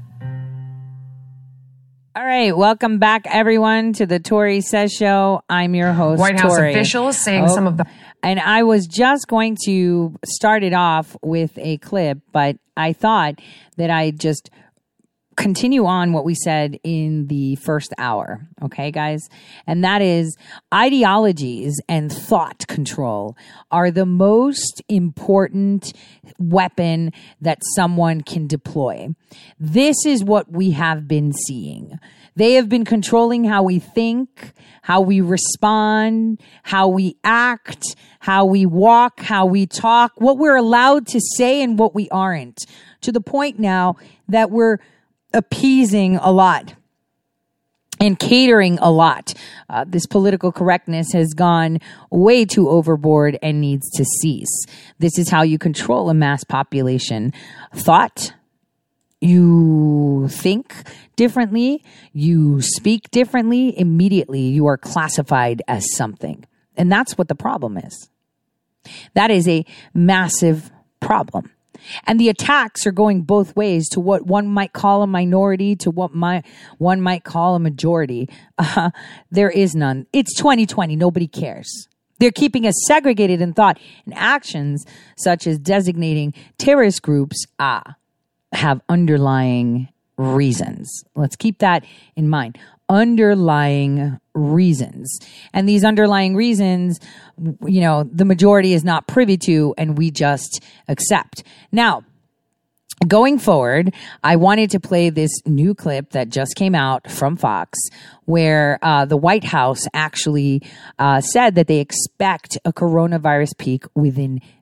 All right, welcome back, everyone, to the Tori Says Show. I'm your host, White House Tori. officials saying oh, some of the... And I was just going to start it off with a clip, but I thought that I'd just continue on what we said in the first hour. Okay, guys? And that is ideologies and thought control are the most important weapon that someone can deploy. This is what we have been seeing. They have been controlling how we think, how we respond, how we act, how we walk, how we talk, what we're allowed to say and what we aren't, to the point now that we're appeasing a lot and catering a lot. Uh, this political correctness has gone way too overboard and needs to cease. This is how you control a mass population. Thought, you think differently, you speak differently, immediately you are classified as something. And that's what the problem is. That is a massive problem. And the attacks are going both ways, to what one might call a minority, to what my, one might call a majority. Uh, there is none. It's twenty twenty. Nobody cares. They're keeping us segregated in thought, and actions such as designating terrorist groups ah, have underlying reasons. Let's keep that in mind. Underlying reasons. And these underlying reasons, you know, the majority is not privy to, and we just accept. Now, going forward, I wanted to play this new clip that just came out from Fox, where uh, the White House actually uh, said that they expect a coronavirus peak within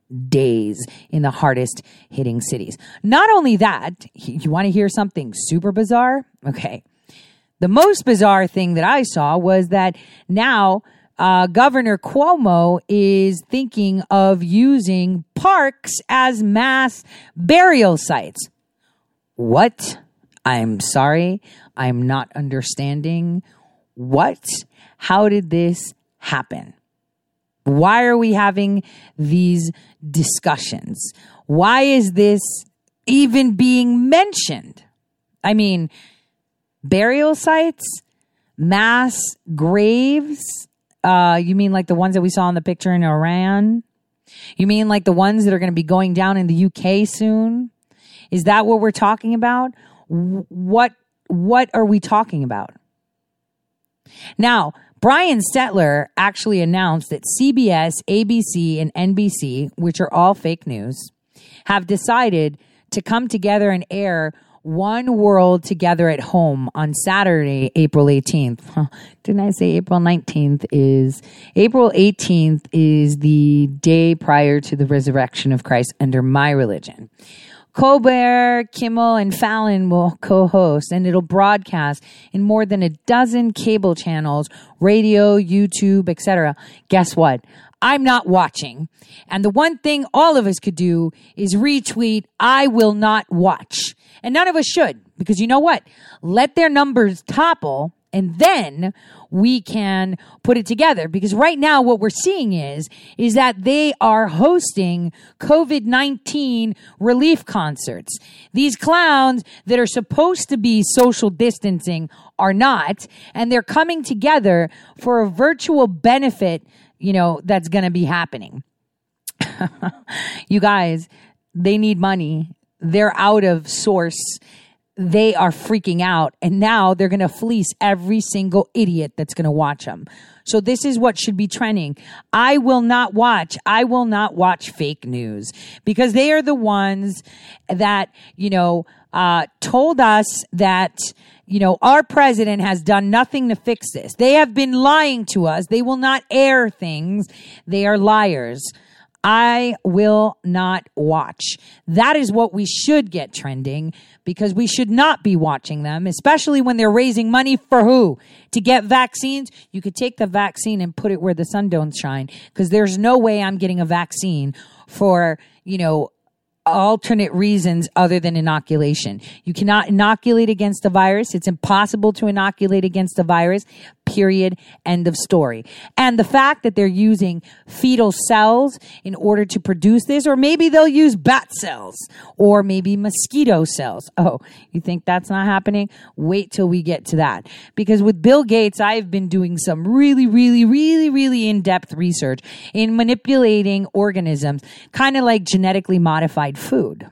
days in the hardest hitting cities. Not only that, you want to hear something super bizarre? Okay. The most bizarre thing that I saw was that now uh, Governor Cuomo is thinking of using parks as mass burial sites. What? I'm sorry. I'm not understanding. What? How did this happen? Why are we having these discussions? Why is this even being mentioned? I mean, burial sites, mass graves. Uh, you mean like the ones that we saw in the picture in Iran? You mean like the ones that are going to be going down in the U K soon? Is that what we're talking about? What, what are we talking about? Now, Brian Stetler actually announced that C B S, A B C, and N B C, which are all fake news, have decided to come together and air One World Together at Home on Saturday, April eighteenth. Huh, didn't I say April nineteenth is? April eighteenth is the day prior to the resurrection of Christ under my religion. Colbert, Kimmel, and Fallon will co-host, and it'll broadcast in more than a dozen cable channels, radio, YouTube, et cetera. Guess what? I'm not watching. And the one thing all of us could do is retweet, I will not watch. And none of us should, because you know what? Let their numbers topple, and then we can put it together. Because right now what we're seeing is, is that they are hosting COVID nineteen relief concerts. These clowns that are supposed to be social distancing are not, and they're coming together for a virtual benefit, you know, that's going to be happening. You guys, they need money. They're out of source. They are freaking out, and now they're going to fleece every single idiot that's going to watch them. So this is what should be trending. I will not watch. I will not watch fake news, because they are the ones that, you know, uh, told us that, you know, our president has done nothing to fix this. They have been lying to us. They will not air things. They are liars. I will not watch. That is what we should get trending, because we should not be watching them, especially when they're raising money for who? To get vaccines? You could take the vaccine and put it where the sun don't shine, because there's no way I'm getting a vaccine for, you know, alternate reasons other than inoculation. You cannot inoculate against the virus. It's impossible to inoculate against the virus, period, end of story. And the fact that they're using fetal cells in order to produce this, or maybe they'll use bat cells, or maybe mosquito cells. Oh, you think that's not happening? Wait till we get to that. Because with Bill Gates, I've been doing some really, really, really, really in-depth research in manipulating organisms, kind of like genetically modified food.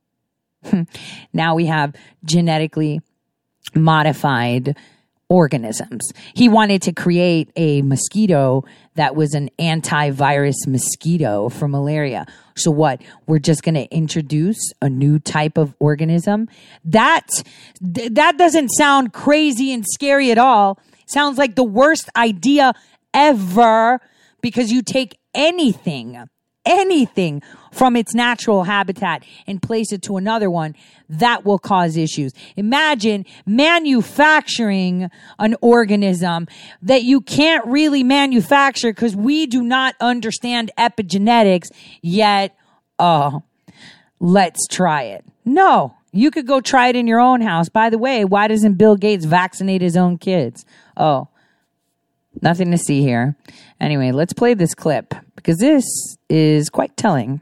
Now we have genetically modified organisms. He wanted to create a mosquito that was an antivirus mosquito for malaria. So what? We're just going to introduce a new type of organism? That, that doesn't sound crazy and scary at all. Sounds like the worst idea ever, because you take anything anything from its natural habitat and place it to another one, that will cause issues. Imagine manufacturing an organism that you can't really manufacture because we do not understand epigenetics yet. Oh, let's try it. No, you could go try it in your own house. By the way, why doesn't Bill Gates vaccinate his own kids? Oh, nothing to see here. Anyway, let's play this clip, because this is quite telling.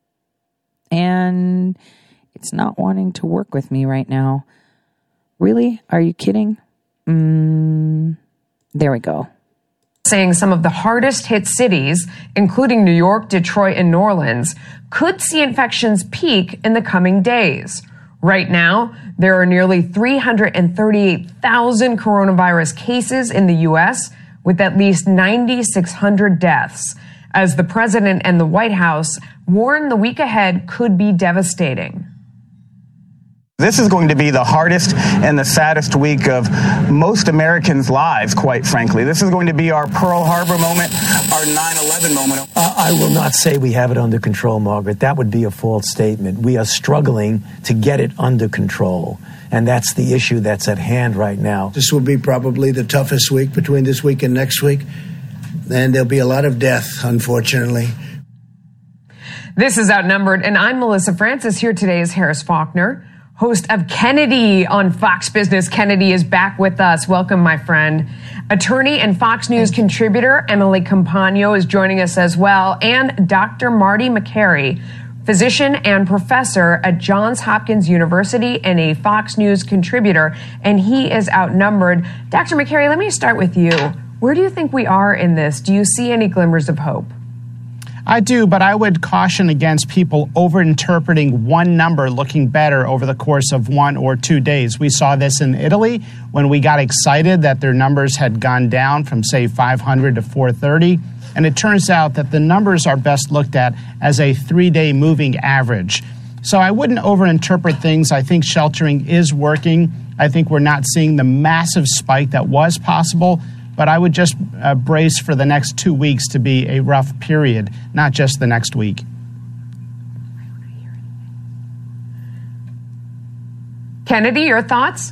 And it's not wanting to work with me right now. Really? Are you kidding? Mm, there we go. Saying some of the hardest hit cities, including New York, Detroit, and New Orleans, could see infections peak in the coming days. Right now, there are nearly three hundred thirty-eight thousand coronavirus cases in the U S, with at least nine thousand six hundred deaths, as the president and the White House warn the week ahead could be devastating. This is going to be the hardest and the saddest week of most Americans' lives, quite frankly. This is going to be our Pearl Harbor moment, our our nine eleven moment. Uh, I will not say we have it under control, Margaret. That would be a false statement. We are struggling to get it under control. And that's the issue that's at hand right now. This will be probably the toughest week between this week and next week. And there'll be a lot of death, unfortunately. This is Outnumbered, and I'm Melissa Francis. Here today is Harris Faulkner, host of Kennedy on Fox Business. Kennedy is back with us. Welcome, my friend. Attorney and Fox News contributor Emily Compagno is joining us as well, and Doctor Marty Makary, physician and professor at Johns Hopkins University and a Fox News contributor, and he is outnumbered. Doctor Makary, let me start with you. Where do you think we are in this? Do you see any glimmers of hope? I do, but I would caution against people overinterpreting one number looking better over the course of one or two days. We saw this in Italy when we got excited that their numbers had gone down from, say, five hundred to four thirty. And it turns out that the numbers are best looked at as a three-day moving average. So I wouldn't overinterpret things. I think sheltering is working. I think we're not seeing the massive spike that was possible. But I would just uh, brace for the next two weeks to be a rough period, not just the next week. Kennedy, your thoughts?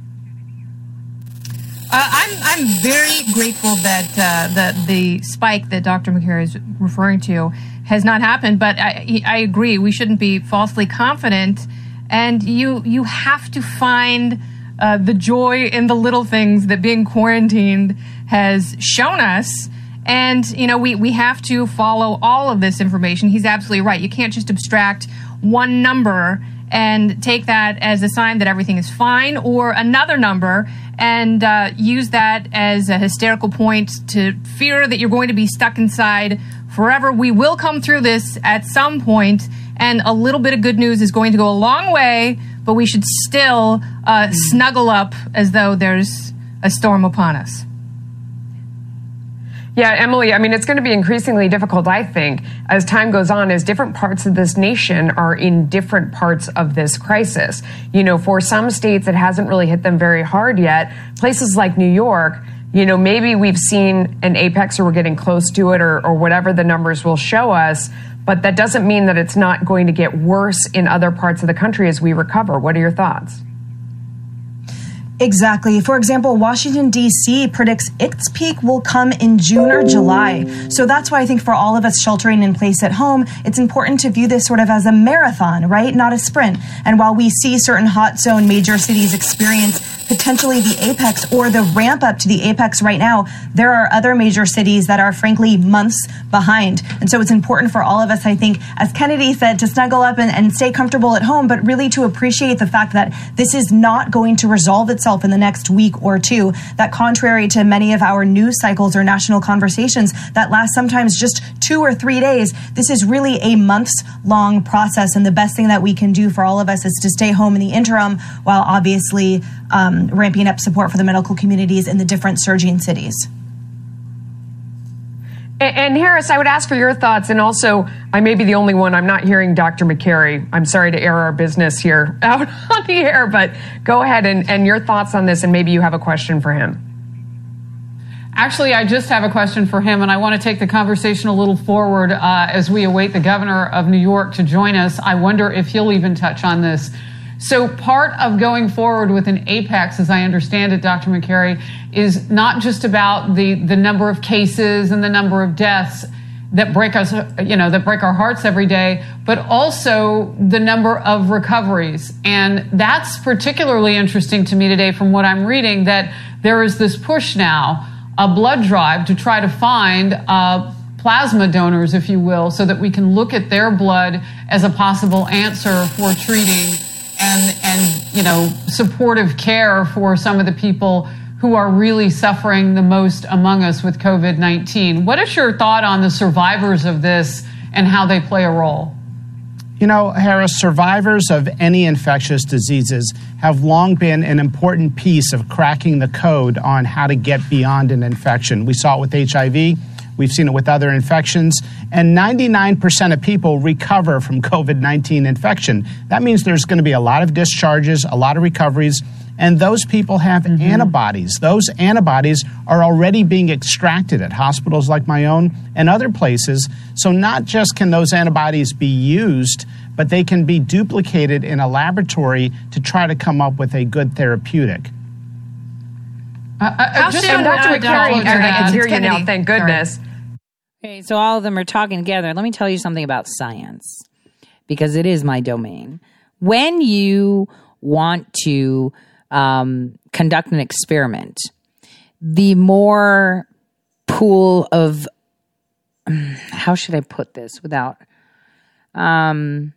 Uh, I'm I'm very grateful that uh, that the spike that Doctor Makary is referring to has not happened. But I, I agree, we shouldn't be falsely confident, and you you have to find uh, the joy in the little things that being quarantined has shown us. And, you know, we, we have to follow all of this information. He's absolutely right. You can't just abstract one number and take that as a sign that everything is fine, or another number and uh, use that as a hysterical point to fear that you're going to be stuck inside forever. We will come through this at some point, and a little bit of good news is going to go a long way, but we should still uh, snuggle up as though there's a storm upon us. Yeah, Emily, I mean, it's going to be increasingly difficult, I think, as time goes on, as different parts of this nation are in different parts of this crisis. You know, for some states, it hasn't really hit them very hard yet. Places like New York, you know, maybe we've seen an apex or we're getting close to it, or, or whatever the numbers will show us. But that doesn't mean that it's not going to get worse in other parts of the country as we recover. What are your thoughts? Exactly. For example, Washington, D C predicts its peak will come in June or July. So that's why I think for all of us sheltering in place at home, it's important to view this sort of as a marathon, right? Not a sprint. And while we see certain hot zone major cities experience potentially the apex or the ramp up to the apex right now, there are other major cities that are frankly months behind. And so it's important for all of us, I think, as Kennedy said, to snuggle up and, and stay comfortable at home, but really to appreciate the fact that this is not going to resolve itself in the next week or two, that contrary to many of our news cycles or national conversations that last sometimes just two or three days, this is really a months long process. And the best thing that we can do for all of us is to stay home in the interim, while obviously um, ramping up support for the medical communities in the different surging cities. And, and Harris, I would ask for your thoughts, and also, I may be the only one, I'm not hearing Doctor Makary. I'm sorry to air our business here out on the air, but go ahead and, and your thoughts on this, and maybe you have a question for him. Actually, I just have a question for him, and I want to take the conversation a little forward uh, as we await the governor of New York to join us. I wonder if he'll even touch on this. So part of going forward with an apex, as I understand it, Doctor Makary, is not just about the, the number of cases and the number of deaths that break us, you know, that break our hearts every day, but also the number of recoveries. And that's particularly interesting to me today from what I'm reading, that there is this push now, a blood drive to try to find uh, plasma donors, if you will, so that we can look at their blood as a possible answer for treating and, and, you know, supportive care for some of the people who are really suffering the most among us with COVID nineteen. What is your thought on the survivors of this and how they play a role? You know, Harris, survivors of any infectious diseases have long been an important piece of cracking the code on how to get beyond an infection. We saw it with H I V. We've seen it with other infections, and ninety-nine percent of people recover from COVID nineteen infection. That means there's going to be a lot of discharges, a lot of recoveries, And those people have mm-hmm. antibodies. Those antibodies are already being extracted at hospitals like my own and other places. So not just can those antibodies be used, but they can be duplicated in a laboratory to try to come up with a good therapeutic. Uh, uh, just soon, Doctor uh, McCary, I can hear you Kennedy. now, thank goodness. Sorry. Okay, so all of them are talking together. Let me tell you something about science, because it is my domain. When you want to um, conduct an experiment, the more pool of, how should I put this without, um,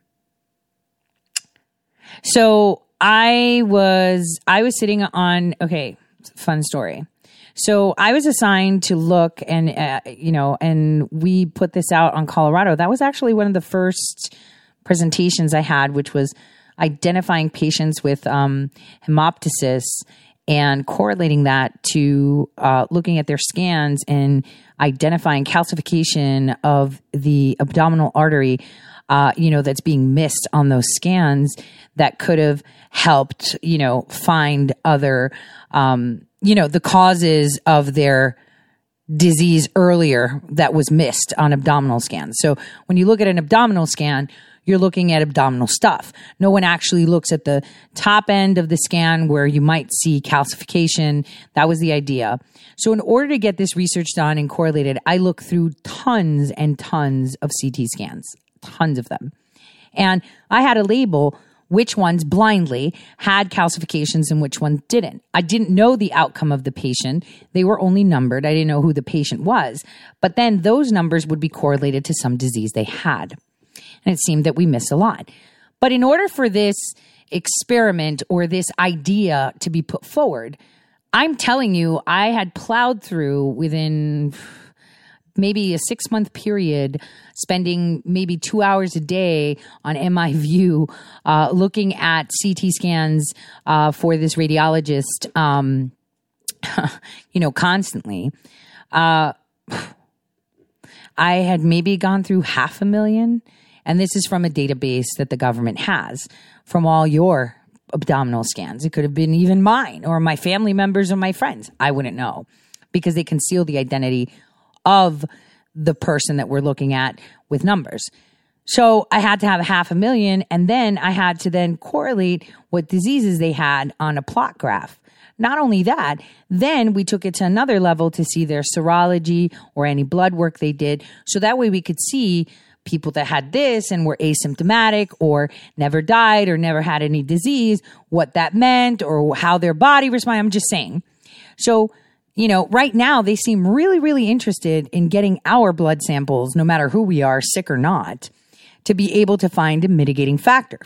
so I was, I was sitting on, okay, fun story. So I was assigned to look and, uh, you know, and we put this out on Colorado. That was actually one of the first presentations I had, which was identifying patients with um, hemoptysis and correlating that to uh, looking at their scans and identifying calcification of the abdominal artery, uh, you know, that's being missed on those scans that could have helped, you know, find other, um, you know, the causes of their disease earlier that was missed on abdominal scans. So when you look at an abdominal scan, you're looking at abdominal stuff. No one actually looks at the top end of the scan where you might see calcification. That was the idea. So in order to get this research done and correlated, I looked through tons and tons of C T scans, tons of them. And I had a label which ones blindly had calcifications and which ones didn't. I didn't know the outcome of the patient. They were only numbered. I didn't know who the patient was. But then those numbers would be correlated to some disease they had. And it seemed that we missed a lot. But in order for this experiment or this idea to be put forward, I'm telling you, I had plowed through within maybe a six month period, spending maybe two hours a day on M I View, uh, looking at C T scans uh, for this radiologist, um, you know, constantly. Uh, I had maybe gone through half a million. And this is from a database that the government has from all your abdominal scans. It could have been even mine or my family members or my friends. I wouldn't know because they conceal the identity of the person that we're looking at with numbers. So I had to have a half a million, and then I had to then correlate what diseases they had on a plot graph. Not only that, then we took it to another level to see their serology or any blood work they did. So that way we could see people that had this and were asymptomatic or never died or never had any disease, what that meant or how their body responded. I'm just saying. So, you know, right now they seem really, really interested in getting our blood samples, no matter who we are, sick or not, to be able to find a mitigating factor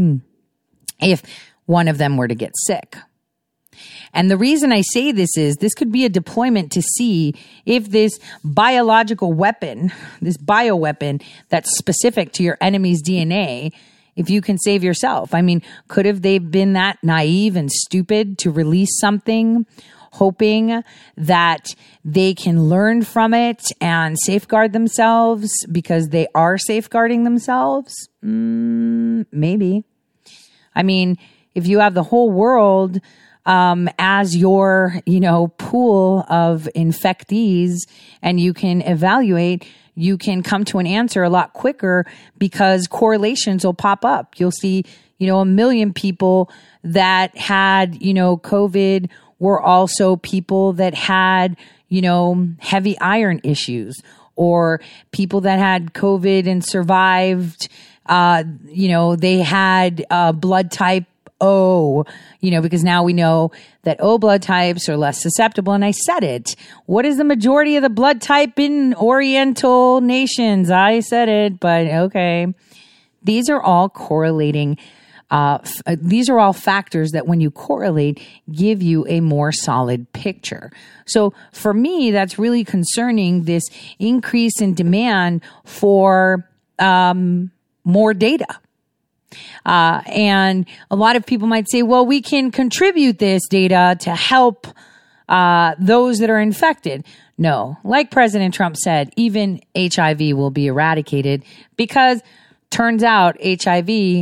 if one of them were to get sick. And the reason I say this is this could be a deployment to see if this biological weapon, this bioweapon that's specific to your enemy's D N A, if you can save yourself. I mean, could have they been that naive and stupid to release something, hoping that they can learn from it and safeguard themselves because they are safeguarding themselves? Mm, maybe. I mean, if you have the whole world Um, as your, you know, pool of infectees and you can evaluate, you can come to an answer a lot quicker because correlations will pop up. You'll see, you know, a million people that had, you know, COVID were also people that had, you know, heavy iron issues, or people that had COVID and survived, uh, you know, they had uh, blood type O, you know, because now we know that O blood types are less susceptible. And I said it. What is the majority of the blood type in Oriental nations? I said it, but okay. These are all correlating. Uh, f- these are all factors that when you correlate, give you a more solid picture. So for me, that's really concerning, this increase in demand for um, more data. Uh, and a lot of people might say, well, we can contribute this data to help uh, those that are infected. No, like President Trump said, even H I V will be eradicated because turns out H I V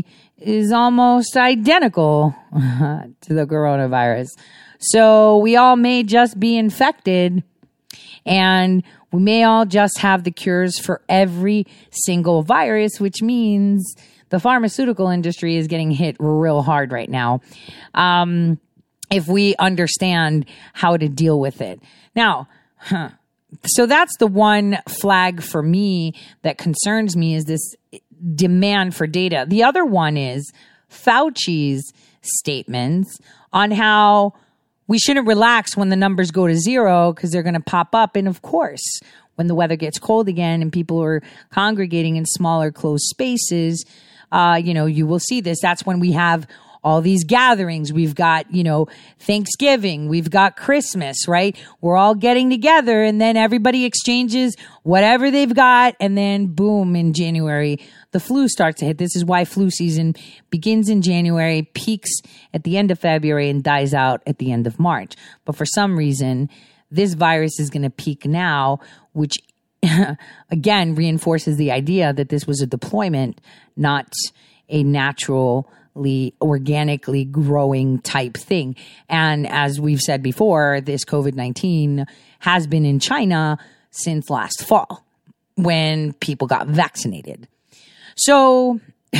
is almost identical to the coronavirus. So we all may just be infected, and we may all just have the cures for every single virus, which means the pharmaceutical industry is getting hit real hard right now. Um, if we understand how to deal with it. Now, huh, so that's the one flag for me that concerns me, is this demand for data. The other one is Fauci's statements on how we shouldn't relax when the numbers go to zero because they're going to pop up. And of course, when the weather gets cold again and people are congregating in smaller closed spaces, uh, you know, you will see this. That's when we have all these gatherings. We've got, you know, Thanksgiving, we've got Christmas, right? We're all getting together, and then everybody exchanges whatever they've got. And then boom, in January, the flu starts to hit. This is why flu season begins in January, peaks at the end of February, and dies out at the end of March. But for some reason, this virus is going to peak now, which again reinforces the idea that this was a deployment, not a natural organically growing type thing. And as we've said before, this COVID nineteen has been in China since last fall when people got vaccinated. So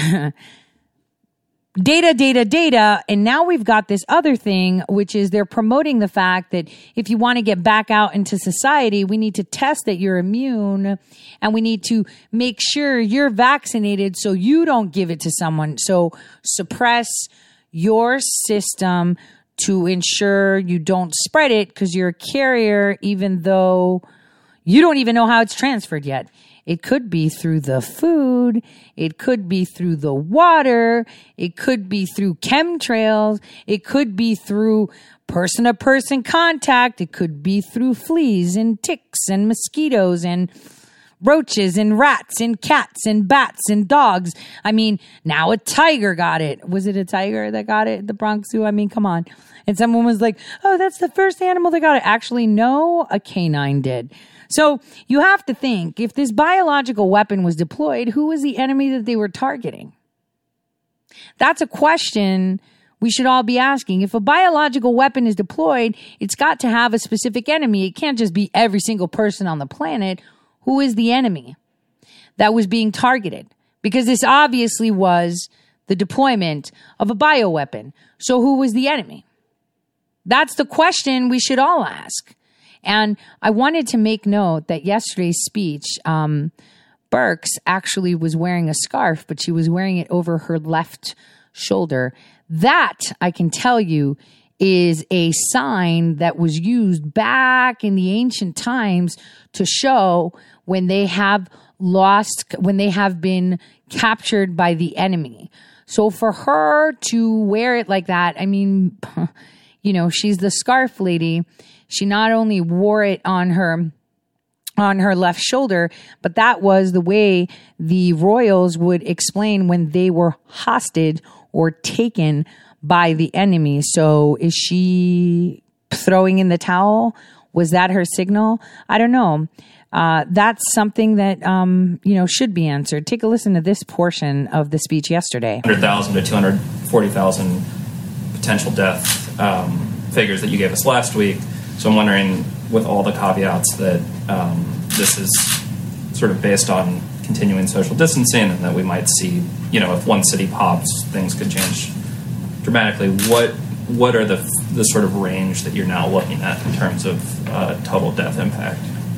data, data, data. And now we've got this other thing, which is they're promoting the fact that if you want to get back out into society, we need to test that you're immune, and we need to make sure you're vaccinated so you don't give it to someone. So suppress your system to ensure you don't spread it because you're a carrier, even though you don't even know how it's transferred yet. It could be through the food. It could be through the water. It could be through chemtrails. It could be through person-to-person contact. It could be through fleas and ticks and mosquitoes and roaches and rats and cats and bats and dogs. I mean, now a tiger got it. Was it a tiger that got it at the Bronx Zoo? I mean, come on. And someone was like, oh, that's the first animal that got it. Actually, no, a canine did. So you have to think, if this biological weapon was deployed, who was the enemy that they were targeting? That's a question we should all be asking. If a biological weapon is deployed, it's got to have a specific enemy. It can't just be every single person on the planet. Who is the enemy that was being targeted? Because this obviously was the deployment of a bioweapon. So who was the enemy? That's the question we should all ask. And I wanted to make note that yesterday's speech, um, Birx actually was wearing a scarf, but she was wearing it over her left shoulder. That, I can tell you, is a sign that was used back in the ancient times to show when they have lost, when they have been captured by the enemy. So for her to wear it like that, I mean, you know, she's the scarf lady. She not only wore it on her on her left shoulder, but that was the way the royals would explain when they were hostage or taken by the enemy. So is she throwing in the towel? Was that her signal? I don't know. Uh, that's something that, um, you know, should be answered. Take a listen to this portion of the speech yesterday. one hundred thousand to two hundred forty thousand potential death um, figures that you gave us last week. So I'm wondering, with all the caveats that um, this is sort of based on continuing social distancing and that we might see, you know, if one city pops, things could change dramatically. What what are the the sort of range that you're now looking at in terms of uh, total death impact?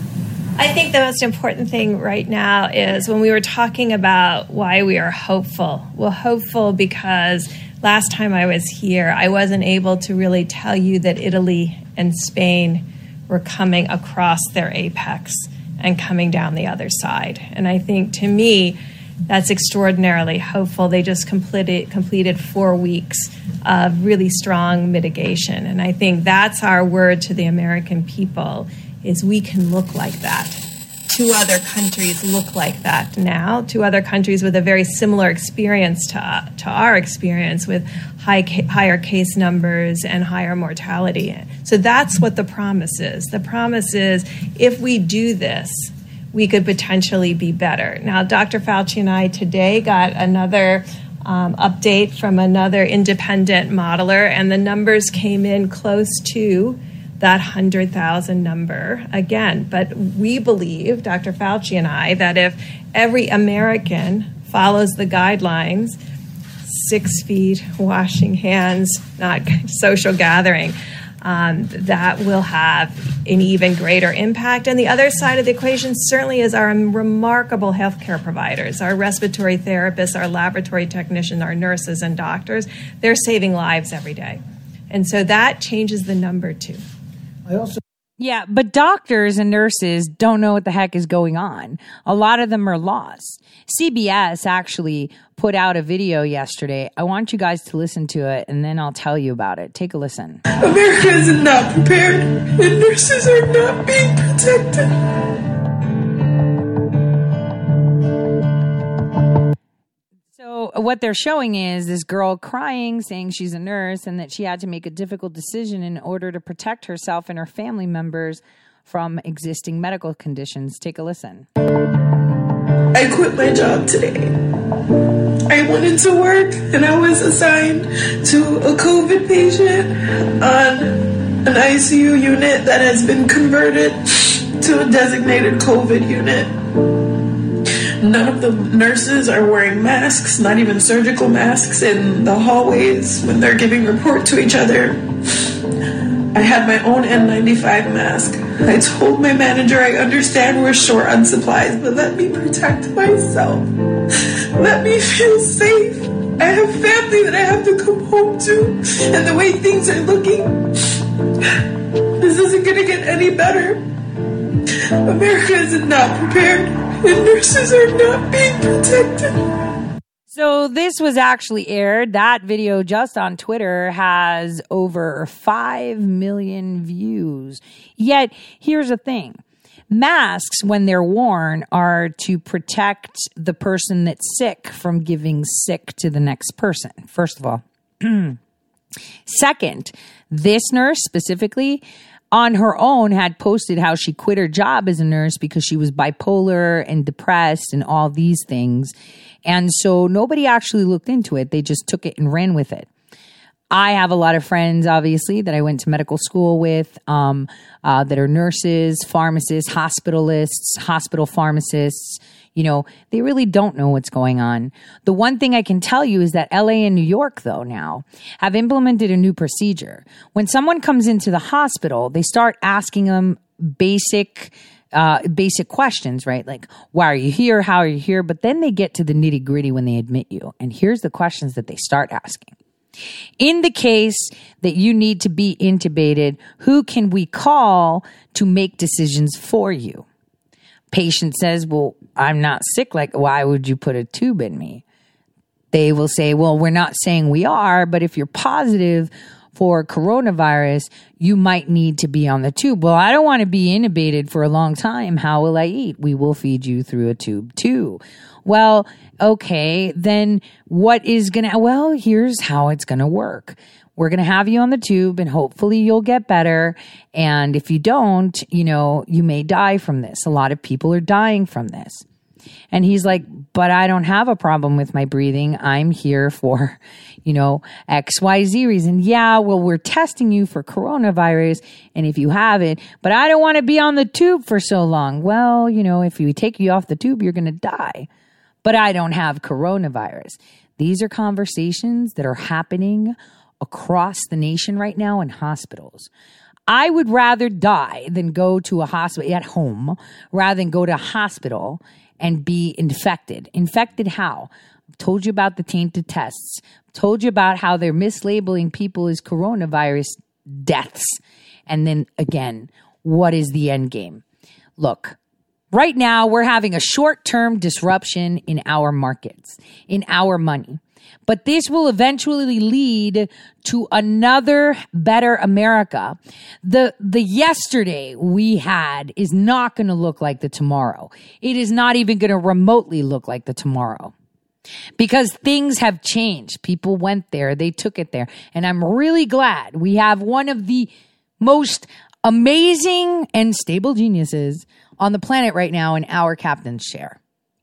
I think the most important thing right now is when we were talking about why we are hopeful. Well, hopeful because last time I was here, I wasn't able to really tell you that Italy and Spain were coming across their apex and coming down the other side. And I think, to me, that's extraordinarily hopeful. They just completed completed four weeks of really strong mitigation. And I think that's our word to the American people, is we can look like that. Two other countries look like that now. Two other countries with a very similar experience to, to our experience, with high, higher case numbers and higher mortality. So that's what the promise is. The promise is, if we do this, we could potentially be better. Now, Doctor Fauci and I today got another um, update from another independent modeler, and the numbers came in close to that one hundred thousand number again. But we believe, Doctor Fauci and I, that if every American follows the guidelines, six feet, washing hands, not social gathering, um, that will have an even greater impact. And the other side of the equation certainly is our remarkable healthcare providers, our respiratory therapists, our laboratory technicians, our nurses and doctors. They're saving lives every day. And so that changes the number too. I also Yeah, but doctors and nurses don't know what the heck is going on. A lot of them are lost. C B S actually put out a video yesterday. I want you guys to listen to it, and then I'll tell you about it. Take a listen. America is not prepared, and nurses are not being protected. So what they're showing is this girl crying, saying she's a nurse and that she had to make a difficult decision in order to protect herself and her family members from existing medical conditions. Take a listen. I quit my job today. I went into work and I was assigned to a COVID patient on an I C U unit that has been converted to a designated COVID unit. None of the nurses are wearing masks, not even surgical masks, in the hallways when they're giving report to each other. I had my own N ninety-five mask. I told my manager, I understand we're short on supplies, but let me protect myself. Let me feel safe. I have family that I have to come home to, and the way things are looking, this isn't going to get any better. America is not prepared, and nurses are not being protected. So this was actually aired. That video just on Twitter has over five million views. Yet, here's the thing. Masks, when they're worn, are to protect the person that's sick from giving sick to the next person, first of all. Second, this nurse specifically, on her own, had posted how she quit her job as a nurse because she was bipolar and depressed and all these things. And so nobody actually looked into it. They just took it and ran with it. I have a lot of friends, obviously, that I went to medical school with, um, uh, that are nurses, pharmacists, hospitalists, hospital pharmacists. You know, they really don't know what's going on. The one thing I can tell you is that L A and New York, though, now have implemented a new procedure. When someone comes into the hospital, they start asking them basic Uh, basic questions, right? Like, why are you here? How are you here? But then they get to the nitty gritty when they admit you. And here's the questions that they start asking. In the case that you need to be intubated, who can we call to make decisions for you? Patient says, well, I'm not sick. Like, why would you put a tube in me? They will say, well, we're not saying we are, but if you're positive for coronavirus, you might need to be on the tube. Well, I don't want to be intubated for a long time. How will I eat? We will feed you through a tube too. Well, okay, then what is going to, well, here's how it's going to work. We're going to have you on the tube and hopefully you'll get better. And if you don't, you know, you may die from this. A lot of people are dying from this. And he's like, but I don't have a problem with my breathing. I'm here for, you know, X Y Z reason. Yeah, well, we're testing you for coronavirus. And if you have it, but I don't want to be on the tube for so long. Well, you know, if we take you off the tube, you're going to die. But I don't have coronavirus. These are conversations that are happening across the nation right now in hospitals. I would rather die than go to a hospital at home rather than go to a hospital and be infected. Infected how? I've told you about the tainted tests. I've told you about how they're mislabeling people as coronavirus deaths. And then again, what is the end game? Look, right now we're having a short-term disruption in our markets, in our money. But this will eventually lead to another better America. The, the yesterday we had is not going to look like the tomorrow. It is not even going to remotely look like the tomorrow. Because things have changed. People went there. They took it there. And I'm really glad we have one of the most amazing and stable geniuses on the planet right now in our captain's chair.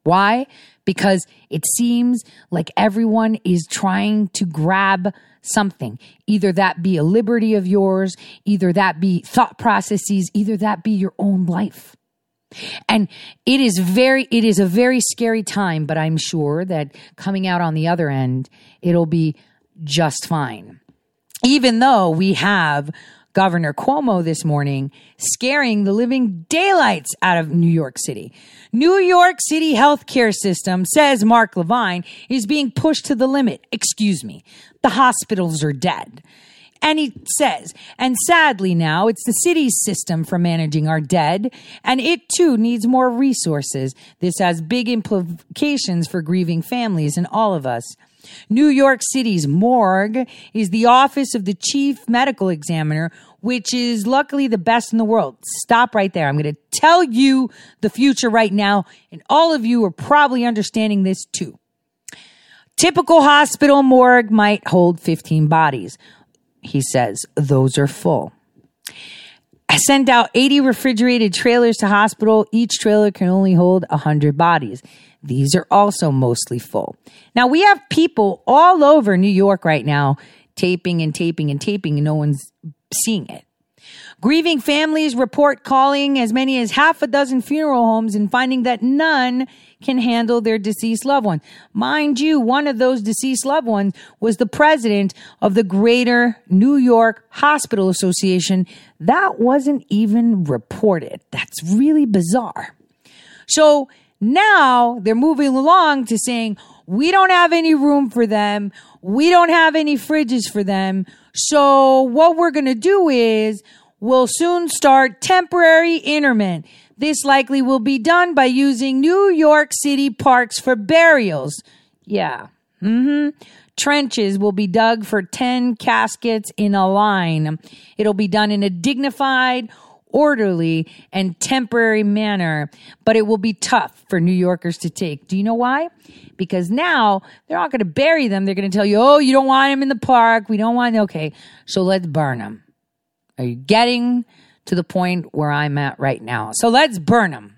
Why? Because it seems like everyone is trying to grab something. Either that be a liberty of yours, either that be thought processes, either that be your own life. And it is very, it is a very scary time, but I'm sure that coming out on the other end, it'll be just fine. Even though we have Governor Cuomo this morning scaring the living daylights out of New York City. New York City healthcare system, says Mark Levine, is being pushed to the limit. Excuse me. The hospitals are dead. And he says, and sadly now, it's the city's system for managing our dead, and it too needs more resources. This has big implications for grieving families and all of us. New York City's morgue is the office of the chief medical examiner, which is luckily the best in the world. Stop right there. I'm going to tell you the future right now, and all of you are probably understanding this too. Typical hospital morgue might hold fifteen bodies. He says those are full. I sent out eighty refrigerated trailers to hospital. Each trailer can only hold one hundred bodies. These are also mostly full. Now, we have people all over New York right now taping and taping and taping, and no one's seeing it. Grieving families report calling as many as half a dozen funeral homes and finding that none can handle their deceased loved one. Mind you, one of those deceased loved ones was the president of the Greater New York Hospital Association. That wasn't even reported. That's really bizarre. So now they're moving along to saying, we don't have any room for them. We don't have any fridges for them. So what we're going to do is we'll soon start temporary interment. This likely will be done by using New York City parks for burials. Yeah. Mm-hmm. Trenches will be dug for ten caskets in a line. It'll be done in a dignified, orderly, and temporary manner, but it will be tough for New Yorkers to take. Do you know why? Because now they're not going to bury them. They're going to tell you, oh, you don't want them in the park. We don't want, okay, so let's burn them. Are you getting to the point where I'm at right now? So let's burn them.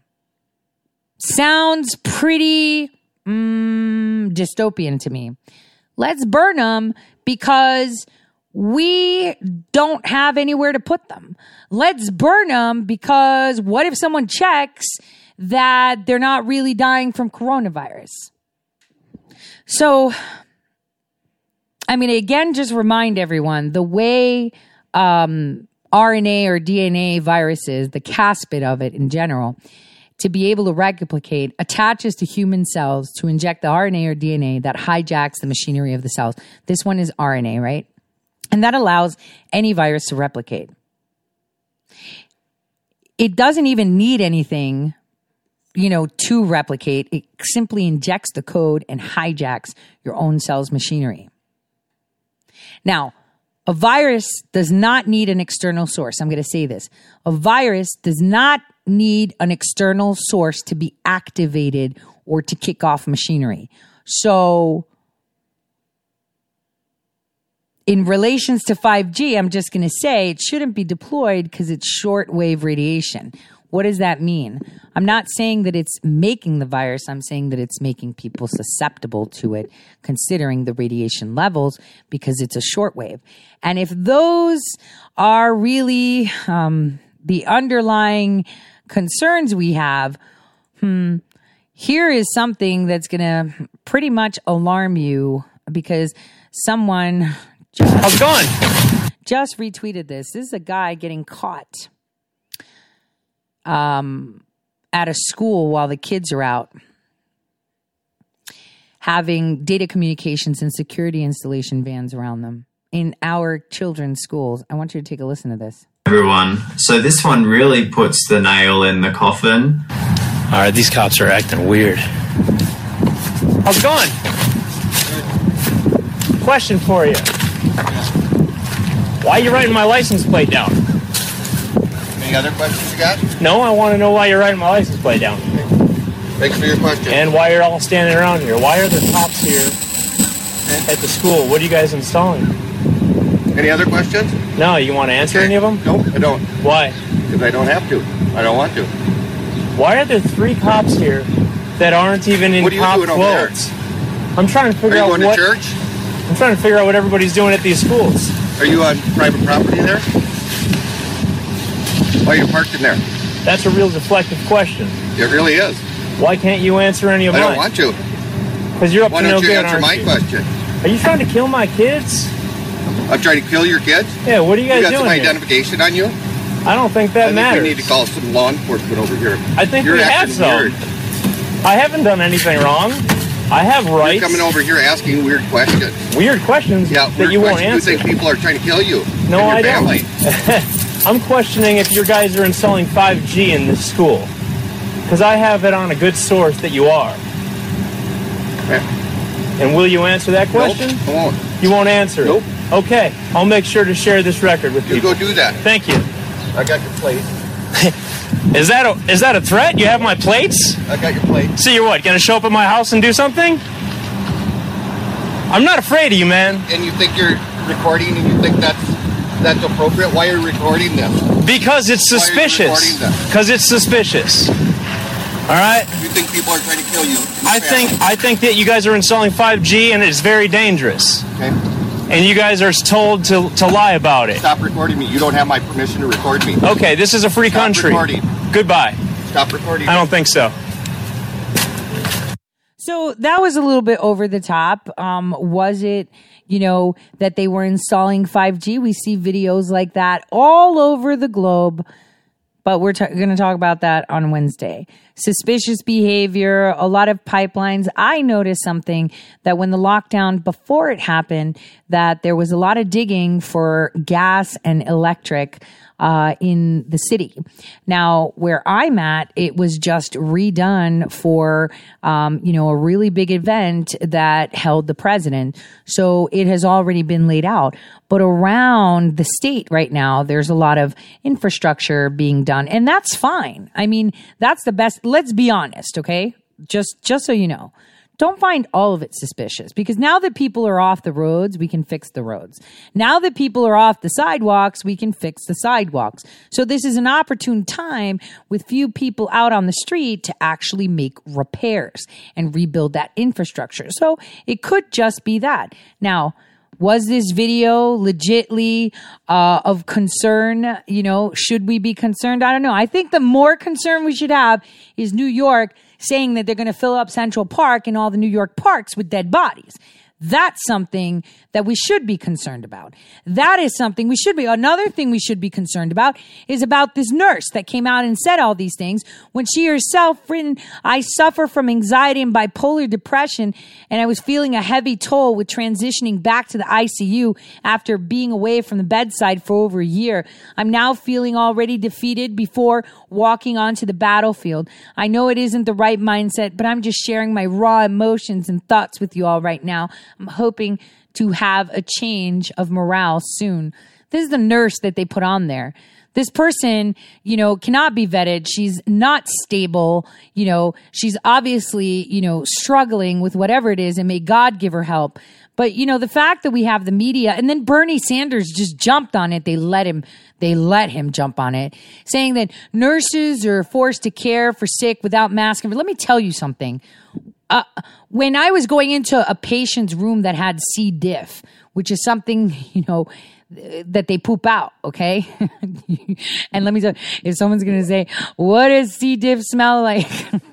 Sounds pretty mm, dystopian to me. Let's burn them because we don't have anywhere to put them. Let's burn them because what if someone checks that they're not really dying from coronavirus? So, I mean, again, just remind everyone, the way um, R N A or D N A viruses, the caspid of it in general, to be able to replicate, attaches to human cells to inject the R N A or D N A that hijacks the machinery of the cells. This one is R N A, right? And that allows any virus to replicate. It doesn't even need anything, you know, to replicate. It simply injects the code and hijacks your own cell's machinery. Now, a virus does not need an external source. I'm going to say this. A virus does not need an external source to be activated or to kick off machinery. So, in relations to five G, I'm just going to say it shouldn't be deployed because it's shortwave radiation. What does that mean? I'm not saying that it's making the virus. I'm saying that it's making people susceptible to it, considering the radiation levels, because it's a shortwave. And if those are really um, the underlying concerns we have, hmm, here is something that's going to pretty much alarm you, because someone just, How's it going? just retweeted this. This is a guy getting caught um, at a school while the kids are out, having data communications and security installation vans around them in our children's schools. I want you to take a listen to this. Everyone. So this one really puts the nail in the coffin. All right, these cops are acting weird. How's it going? Question for you. Why are you writing my license plate down? Any other questions you got? No, I want to know why you're writing my license plate down. Thanks for your question. And why you're all standing around here. Why are there cops here at the school? What are you guys installing? Any other questions? No, you want to answer Okay. any of them? No, I don't. Why? Because I don't have to. I don't want to. Why are there three cops here that aren't even in What are you cop doing over there? clothes. I'm trying to figure Are you out going what to church? I'm trying to figure out what everybody's doing at these schools. Are you on private property there? Why are you parked in there? That's a real deflective question. It really is. Why can't you answer any of I mine? don't want to. Because you're up Why to don't no you good, answer aren't my you? question? Are you trying to kill my kids? I'm trying to kill your kids? Yeah, what are you guys you got doing some here? identification on you? I don't think that I think matters. we need to call some law enforcement over here. I think You're we have acting some. weird. I haven't done anything wrong. I have rights. You're coming over here asking weird questions. Weird questions Yeah, that weird you won't questions. answer. You think people are trying to kill you? No, and your I family. don't. I'm questioning if your guys are installing five G in this school. Because I have it on a good source that you are. And will you answer that question? Nope, I won't. You won't answer Nope. it? Okay. I'll make sure to share this record with You people. go do that. Thank you. I got your plate. Is that a is that a threat? You have my plates? I got your plate. So you're what, gonna show up at my house and do something? I'm not afraid of you, man. And you think you're recording and you think that's that's appropriate? Why are you recording this? Because it's Why are you suspicious. recording this? Because it's suspicious. All right? You think people are trying to kill you? I think I think that you guys are installing five G and it's very dangerous. Okay. And you guys are told to, to lie about it. Stop recording me. You don't have my permission to record me. Okay, this is a free Stop country. recording. Goodbye. Stop recording. I don't think so. So that was a little bit over the top. Um, was it, you know, that they were installing five G? We see videos like that all over the globe. But we're t- going to talk about that on Wednesday. Suspicious behavior, a lot of pipelines. I noticed something that when the lockdown, before it happened, that there was a lot of digging for gas and electric uh, in the city. Now, where I'm at, it was just redone for, um, you know, a really big event that held the president. So it has already been laid out. But around the state right now, there's a lot of infrastructure being done, and that's fine. I mean, that's the best. Let's be honest, okay? Just, just so you know. Don't find all of it suspicious, because now that people are off the roads, we can fix the roads. Now that people are off the sidewalks, we can fix the sidewalks. So this is an opportune time with few people out on the street to actually make repairs and rebuild that infrastructure. So it could just be that. Now, was this video legitly uh, of concern? You know, should we be concerned? I don't know. I think the more concern we should have is New York saying that they're going to fill up Central Park and all the New York parks with dead bodies. That's something that we should be concerned about. That is something we should be. Another thing we should be concerned about is about this nurse that came out and said all these things when she herself written, I suffer from anxiety and bipolar depression, and I was feeling a heavy toll with transitioning back to the I C U after being away from the bedside for over a year. I'm now feeling already defeated before walking onto the battlefield. I know it isn't the right mindset, but I'm just sharing my raw emotions and thoughts with you all right now. I'm hoping to have a change of morale soon. This is the nurse that they put on there. This person, you know, cannot be vetted. She's not stable. You know, she's obviously, you know, struggling with whatever it is, and may God give her help. But, you know, the fact that we have the media, and then Bernie Sanders just jumped on it. They let him, they let him jump on it, saying that nurses are forced to care for sick without masks. Let me tell you something. Uh, when I was going into a patient's room that had C. diff, which is something, you know, that they poop out, okay? And let me tell you, if someone's going to say, what does C. diff smell like?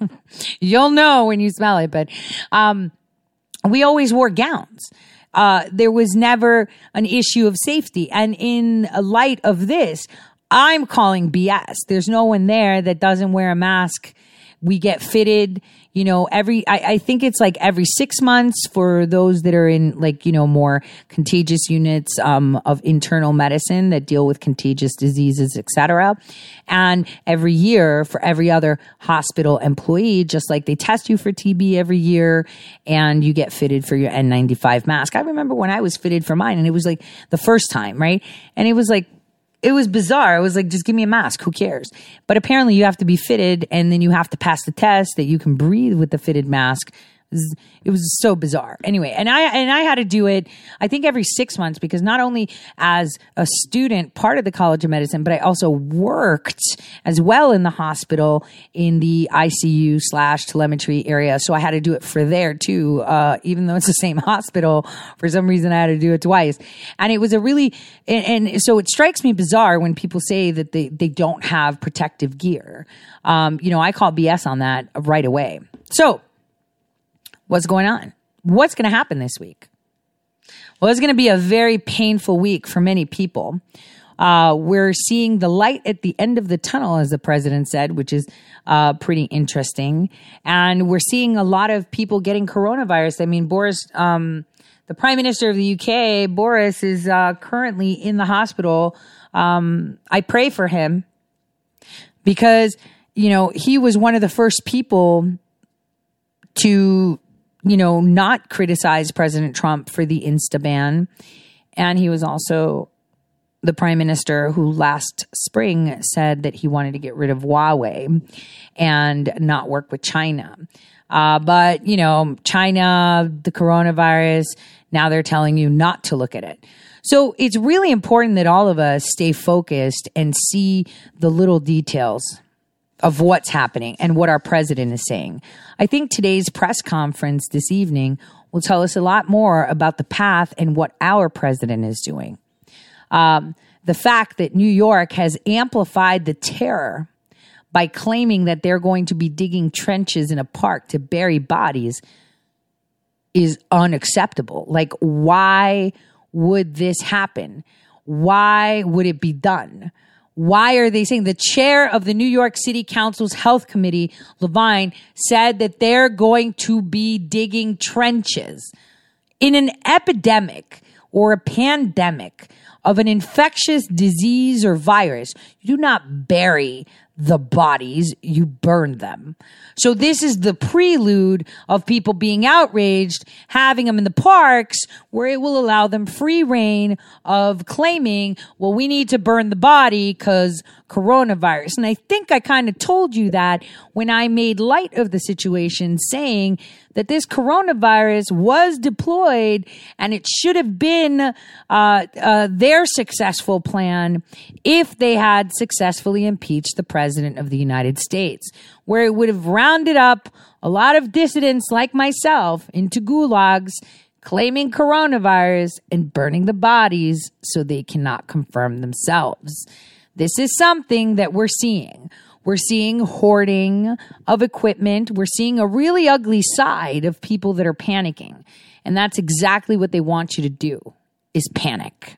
You'll know when you smell it. But um, we always wore gowns. Uh, there was never an issue of safety. And in light of this, I'm calling B S. There's no one there that doesn't wear a mask. We get fitted, you know, every, I, I think it's like every six months for those that are in like, you know, more contagious units, um, of internal medicine that deal with contagious diseases, et cetera. And every year for every other hospital employee, just like they test you for T B every year and you get fitted for your N ninety-five mask. I remember when I was fitted for mine and it was like the first time, right? And it was like, it was bizarre. I was like, just give me a mask. Who cares? But apparently you have to be fitted and then you have to pass the test that you can breathe with the fitted mask. It was so bizarre. Anyway, and I and I had to do it, I think, every six months because not only as a student, part of the College of Medicine, but I also worked as well in the hospital in the I C U slash telemetry area. So I had to do it for there too, uh, even though it's the same hospital. For some reason, I had to do it twice, and it was a really and, and so it strikes me bizarre when people say that they they don't have protective gear. Um, you know, I call B S on that right away. So. What's going on? What's going to happen this week? Well, it's going to be a very painful week for many people. Uh, we're seeing the light at the end of the tunnel, as the president said, which is uh, pretty interesting. And we're seeing a lot of people getting coronavirus. I mean, Boris, um, the prime minister of the U K, Boris, is uh, currently in the hospital. Um, I pray for him because, you know, he was one of the first people to you know, not criticize President Trump for the Insta ban. And he was also the prime minister who last spring said that he wanted to get rid of Huawei and not work with China. Uh, but, you know, China, the coronavirus, now they're telling you not to look at it. So it's really important that all of us stay focused and see the little details of what's happening and what our president is saying. I think today's press conference this evening will tell us a lot more about the path and what our president is doing. Um, the fact that New York has amplified the terror by claiming that they're going to be digging trenches in a park to bury bodies is unacceptable. Like, why would this happen? Why would it be done? Why are they saying the chair of the New York City Council's Health Committee, Levine, said that they're going to be digging trenches in an epidemic or a pandemic of an infectious disease or virus? You do not bury the bodies, you burn them. So this is the prelude of people being outraged, having them in the parks where it will allow them free reign of claiming, well, we need to burn the body because coronavirus. And I think I kind of told you that when I made light of the situation, saying that this coronavirus was deployed and it should have been uh, uh, their successful plan if they had successfully impeached the president of the United States, where it would have rounded up a lot of dissidents like myself into gulags, claiming coronavirus and burning the bodies so they cannot confirm themselves. This is something that we're seeing. We're seeing hoarding of equipment. We're seeing a really ugly side of people that are panicking. And that's exactly what they want you to do, is panic.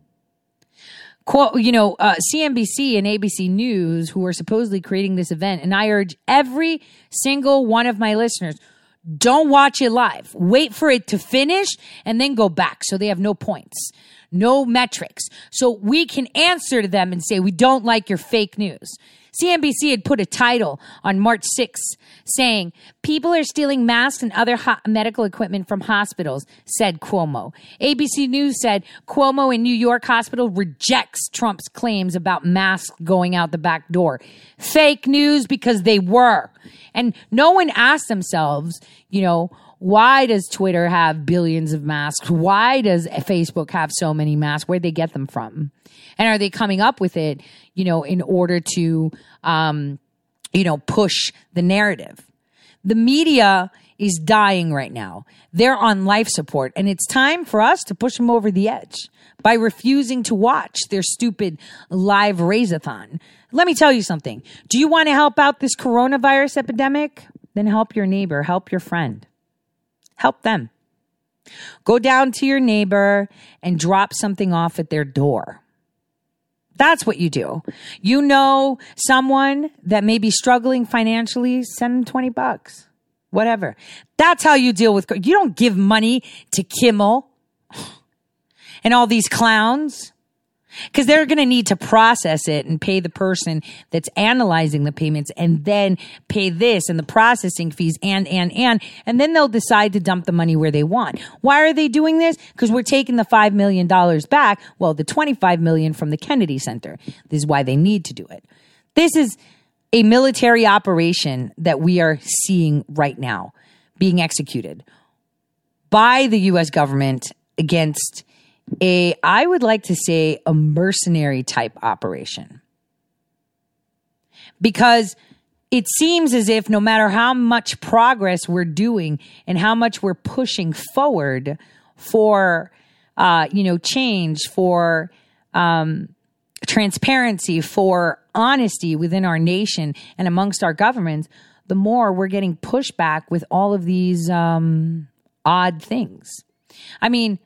Quote, you know, uh, C N B C and A B C News, who are supposedly creating this event, and I urge every single one of my listeners, don't watch it live. Wait for it to finish and then go back so they have no points, no metrics. So we can answer to them and say, we don't like your fake news. C N B C had put a title on March sixth saying, people are stealing masks and other ho- medical equipment from hospitals, said Cuomo. A B C News said, Cuomo in New York hospital rejects Trump's claims about masks going out the back door. Fake news, because they were. And no one asked themselves, you know, why does Twitter have billions of masks? Why does Facebook have so many masks? Where'd they get them from? And are they coming up with it, you know, in order to, um, you know, push the narrative? The media is dying right now. They're on life support. And it's time for us to push them over the edge by refusing to watch their stupid live raise-a-thon. Let me tell you something. Do you want to help out this coronavirus epidemic? Then help your neighbor, help your friend. Help them. Go down to your neighbor and drop something off at their door. That's what you do. You know someone that may be struggling financially, send them twenty bucks. Whatever. That's how you deal with, you don't give money to Kimmel and all these clowns, because they're going to need to process it and pay the person that's analyzing the payments and then pay this and the processing fees and, and, and, and then they'll decide to dump the money where they want. Why are they doing this? Because we're taking the five million dollars back. Well, the twenty-five million dollars from the Kennedy Center. This is why they need to do it. This is a military operation that we are seeing right now. being executed by the U S government against a, I would like to say, a mercenary type operation. Because it seems as if no matter how much progress we're doing and how much we're pushing forward for, uh, you know, change, for um, transparency, for honesty within our nation and amongst our governments, the more we're getting pushback with all of these um, odd things. I mean,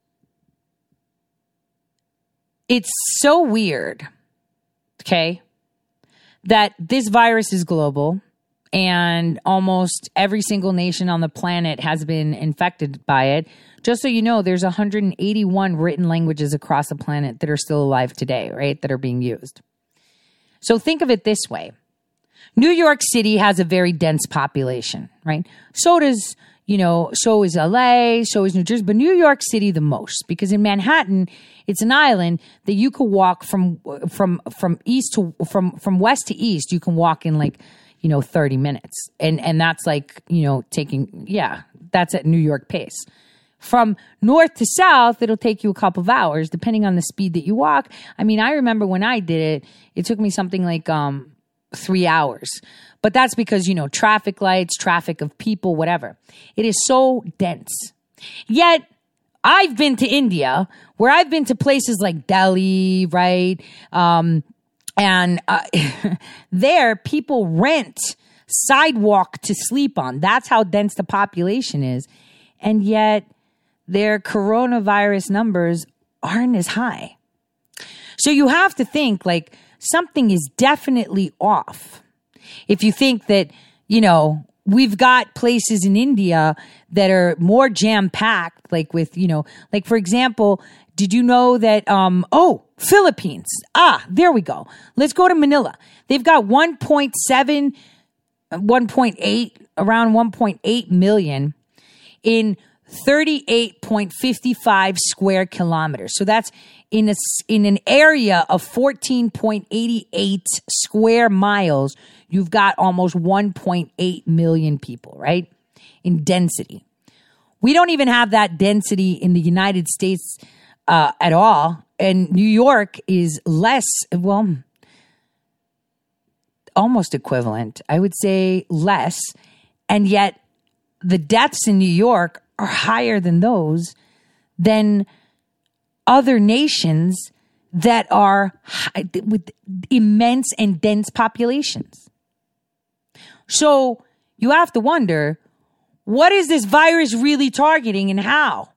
it's so weird, okay, that this virus is global and almost every single nation on the planet has been infected by it. Just so you know, there's one hundred eighty-one written languages across the planet that are still alive today, right, that are being used. So think of it this way. New York City has a very dense population, right? So does, you know, so is L A, so is New Jersey, but New York City the most, because in Manhattan, it's an island that you could walk from from from east to from from west to east. You can walk in like, you know, thirty minutes, and and that's like, you know, taking yeah, that's at New York pace. From north to south, it'll take you a couple of hours, depending on the speed that you walk. I mean, I remember when I did it, it took me something like um, three hours. But that's because, you know, traffic lights, traffic of people, whatever. It is so dense. Yet, I've been to India, where I've been to places like Delhi, right? Um, and uh, there, people rent sidewalk to sleep on. That's how dense the population is. And yet, their coronavirus numbers aren't as high. So you have to think, like, something is definitely off. If you think that, you know, we've got places in India that are more jam-packed, like with, you know, like, for example, did you know that, um, oh, Philippines. Ah, there we go. Let's go to Manila. They've got one point seven, one point eight, around one point eight million in thirty-eight point five five square kilometers. So that's in a, in an area of fourteen point eight eight square miles. You've got almost one point eight million people, right? In density. We don't even have that density in the United States uh, at all. And New York is less, well, almost equivalent. I would say less. And yet the deaths in New York are higher than those than other nations that are high, with immense and dense populations. So you have to wonder, what is this virus really targeting and how?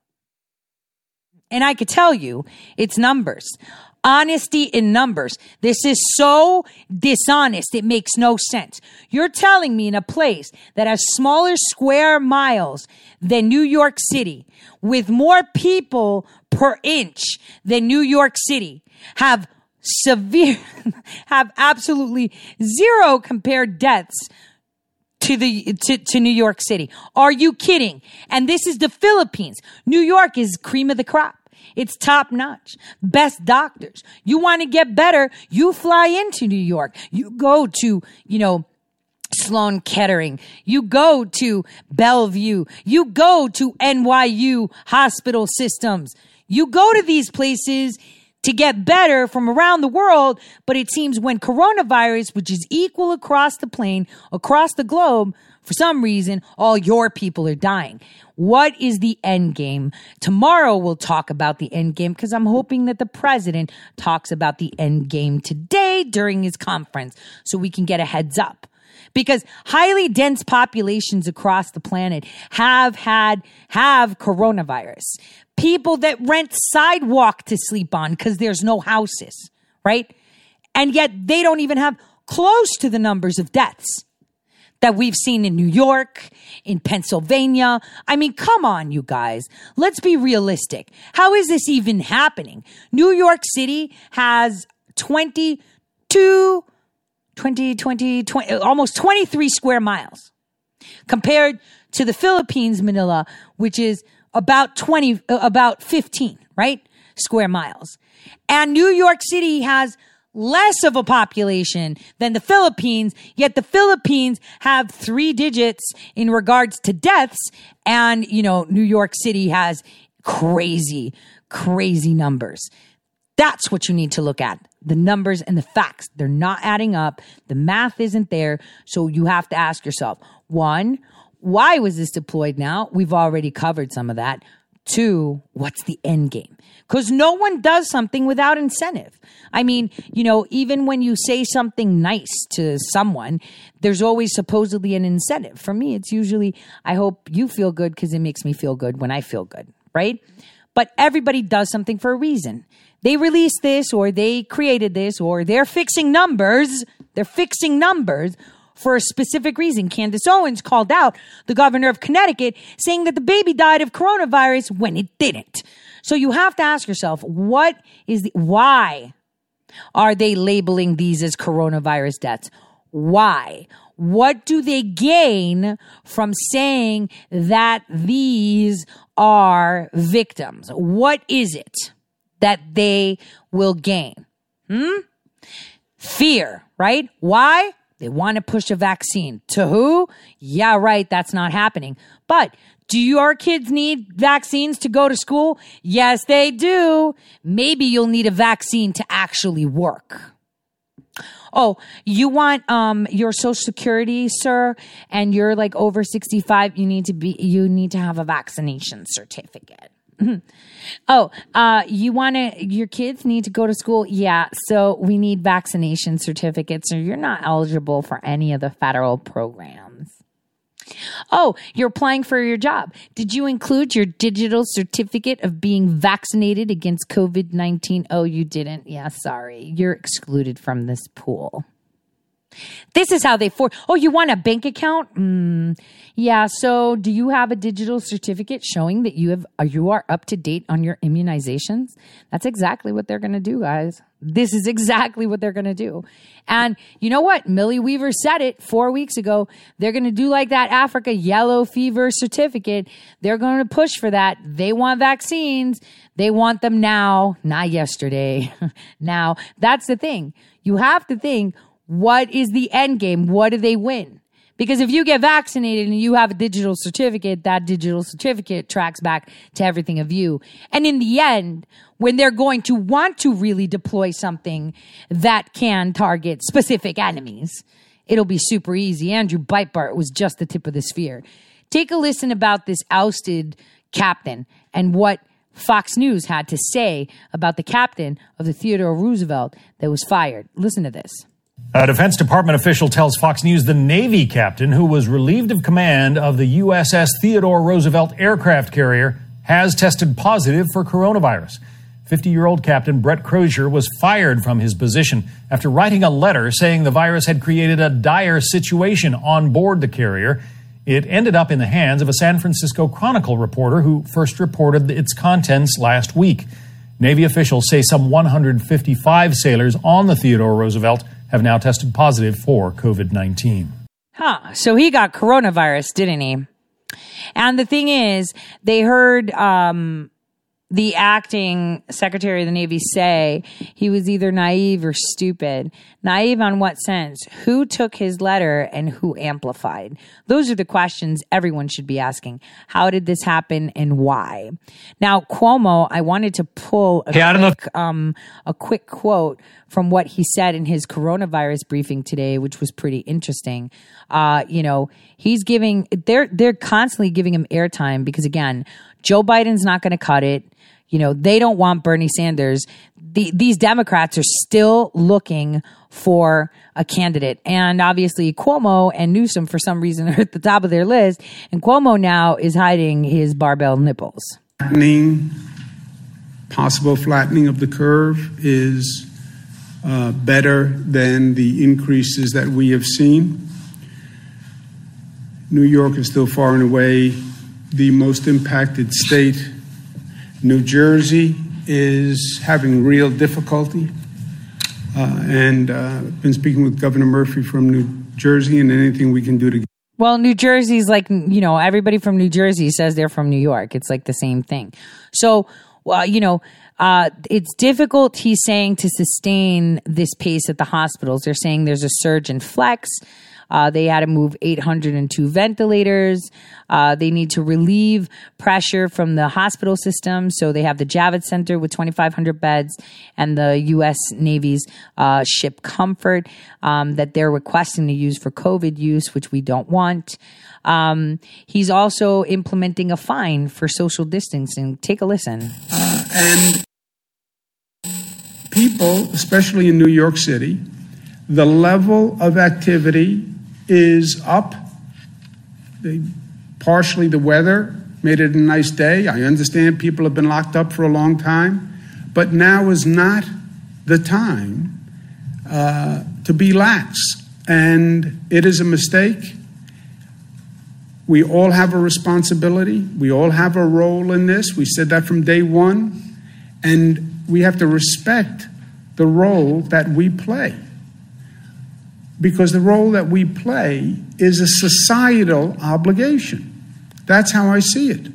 And I could tell you, it's numbers. Honesty in numbers. This is so dishonest, it makes no sense. You're telling me in a place that has smaller square miles than New York City, with more people per inch than New York City, have severe, have absolutely zero compared deaths to the to, to New York City. Are you kidding? And this is the Philippines. New York is cream of the crop. It's top notch. Best doctors. You want to get better, you fly into New York. You go to, you know, Sloan Kettering. You go to Bellevue. You go to N Y U hospital systems. You go to these places to get better from around the world. But it seems when coronavirus, which is equal across the plane, across the globe, for some reason, all your people are dying. What is the end game? Tomorrow we'll talk about the end game, because I'm hoping that the president talks about the end game today during his conference so we can get a heads up. Because highly dense populations across the planet have had, have coronavirus. People that rent sidewalk to sleep on because there's no houses, right? And yet they don't even have close to the numbers of deaths that we've seen in New York, in Pennsylvania. I mean, come on, you guys. Let's be realistic. How is this even happening? New York City has twenty-two, twenty, twenty, twenty, almost twenty-three square miles compared to the Philippines, Manila, which is about twenty, about fifteen, right? Square miles. And New York City has less of a population than the Philippines, yet the Philippines have three digits in regards to deaths. And, you know, New York City has crazy, crazy numbers. That's what you need to look at. The numbers and the facts. They're not adding up. The math isn't there. So you have to ask yourself, one, why was this deployed now? We've already covered some of that. Two, what's the end game? Because no one does something without incentive. I mean, you know, even when you say something nice to someone, there's always supposedly an incentive. For me, it's usually, I hope you feel good because it makes me feel good when I feel good, right? But everybody does something for a reason. They released this, or they created this, or they're fixing numbers. They're fixing numbers for a specific reason. Candace Owens called out the governor of Connecticut, saying that the baby died of coronavirus when it didn't. So you have to ask yourself, what is the, why are they labeling these as coronavirus deaths? Why? What do they gain from saying that these are victims? What is it that they will gain? Hmm? Fear, right? Why? They want to push a vaccine. To who? Yeah, right. That's not happening. But do your kids need vaccines to go to school? Yes, they do. Maybe you'll need a vaccine to actually work. Oh, you want um your Social Security, sir, and you're like over sixty-five, you need to be you need to have a vaccination certificate. Oh, uh, you want to, your kids need to go to school? Yeah, so we need vaccination certificates, or you're not eligible for any of the federal programs. Oh, you're applying for your job. Did you include your digital certificate of being vaccinated against covid nineteen? Oh, you didn't? Yeah, sorry. You're excluded from this pool. This is how they for. Oh, you want a bank account? Mm, yeah. So, do you have a digital certificate showing that you have you are up to date on your immunizations? That's exactly what they're going to do, guys. This is exactly what they're going to do. And you know what? Millie Weaver said it four weeks ago. They're going to do like that Africa yellow fever certificate. They're going to push for that. They want vaccines. They want them now, not yesterday. Now, that's the thing. You have to think, what is the end game? What do they win? Because if you get vaccinated and you have a digital certificate, that digital certificate tracks back to everything of you. And in the end, when they're going to want to really deploy something that can target specific enemies, it'll be super easy. Andrew Breitbart was just the tip of the spear. Take a listen about this ousted captain and what Fox News had to say about the captain of the Theodore Roosevelt that was fired. Listen to this. A Defense Department official tells Fox News the Navy captain who was relieved of command of the U S S Theodore Roosevelt aircraft carrier has tested positive for coronavirus. fifty-year-old Captain Brett Crozier was fired from his position after writing a letter saying the virus had created a dire situation on board the carrier. It ended up in the hands of a San Francisco Chronicle reporter who first reported its contents last week. Navy officials say some one hundred fifty-five sailors on the Theodore Roosevelt have now tested positive for covid nineteen. Huh. So he got coronavirus, didn't he? And the thing is, they heard um, the acting Secretary of the Navy say he was either naive or stupid. Naive on what sense? Who took his letter and who amplified? Those are the questions everyone should be asking. How did this happen and why? Now, Cuomo, I wanted to pull a, hey, quick, um, a quick quote from what he said in his coronavirus briefing today, which was pretty interesting. Uh, you know, he's giving, they're, they're constantly giving him airtime because, again, Joe Biden's not going to cut it. You know, they don't want Bernie Sanders. The, these Democrats are still looking for a candidate. And obviously Cuomo and Newsom, for some reason, are at the top of their list. And Cuomo now is hiding his barbell nipples. Flattening, possible flattening of the curve is uh, better than the increases that we have seen. New York is still far and away the most impacted state. New Jersey is having real difficulty. Uh, and uh, been speaking with Governor Murphy from New Jersey, and anything we can do to. Well, New Jersey's like, you know, everybody from New Jersey says they're from New York. It's like the same thing. So well, you know, uh, it's difficult, he's saying, to sustain this pace at the hospitals. They're saying there's a surge in flex. Uh, they had to move eight hundred two ventilators. Uh, they need to relieve pressure from the hospital system. So they have the Javits Center with twenty-five hundred beds and the U S Navy's uh, ship Comfort um, that they're requesting to use for COVID use, which we don't want. Um, he's also implementing a fine for social distancing. Take a listen. Uh, and people, especially in New York City, the level of activity is up. They, partially the weather made it a nice day. I understand people have been locked up for a long time, but now is not the time uh, to be lax. And it is a mistake. We all have a responsibility. We all have a role in this. We said that from day one. And we have to respect the role that we play. Because the role that we play is a societal obligation. That's how I see it.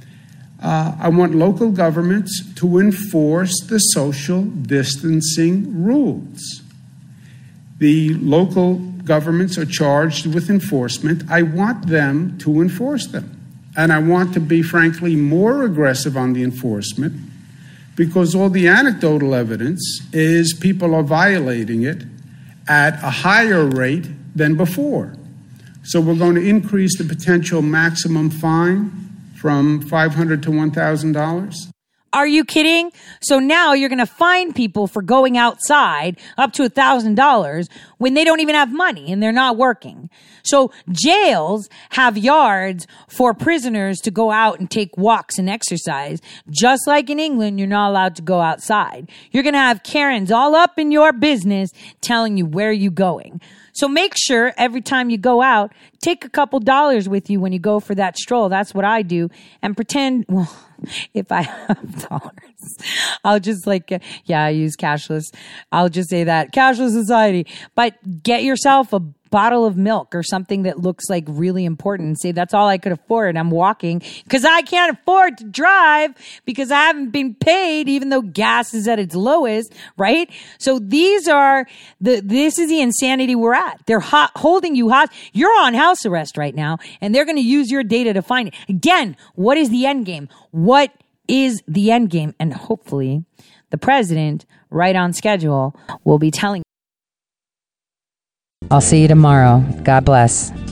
Uh, I want local governments to enforce the social distancing rules. The local governments are charged with enforcement. I want them to enforce them. And I want to be, frankly, more aggressive on the enforcement because all the anecdotal evidence is people are violating it at a higher rate than before. So we're going to increase the potential maximum fine from five hundred dollars to one thousand dollars. Are you kidding? So now you're going to fine people for going outside up to one thousand dollars when they don't even have money and they're not working. So jails have yards for prisoners to go out and take walks and exercise. Just like in England, you're not allowed to go outside. You're going to have Karens all up in your business telling you where you're going. So make sure every time you go out, take a couple dollars with you when you go for that stroll. That's what I do. And pretend, well, if I have dollars, I'll just like, yeah, I use cashless. I'll just say that. Cashless society. But get yourself a bottle of milk or something that looks like really important and say, that's all I could afford. I'm walking because I can't afford to drive because I haven't been paid, even though gas is at its lowest, right? So these are the, this is the insanity we're at. They're hot, holding you hot. You're on house arrest right now and they're going to use your data to find it. Again, what is the end game? What is the end game? And hopefully the president, right on schedule, will be telling. I'll see you tomorrow. God bless.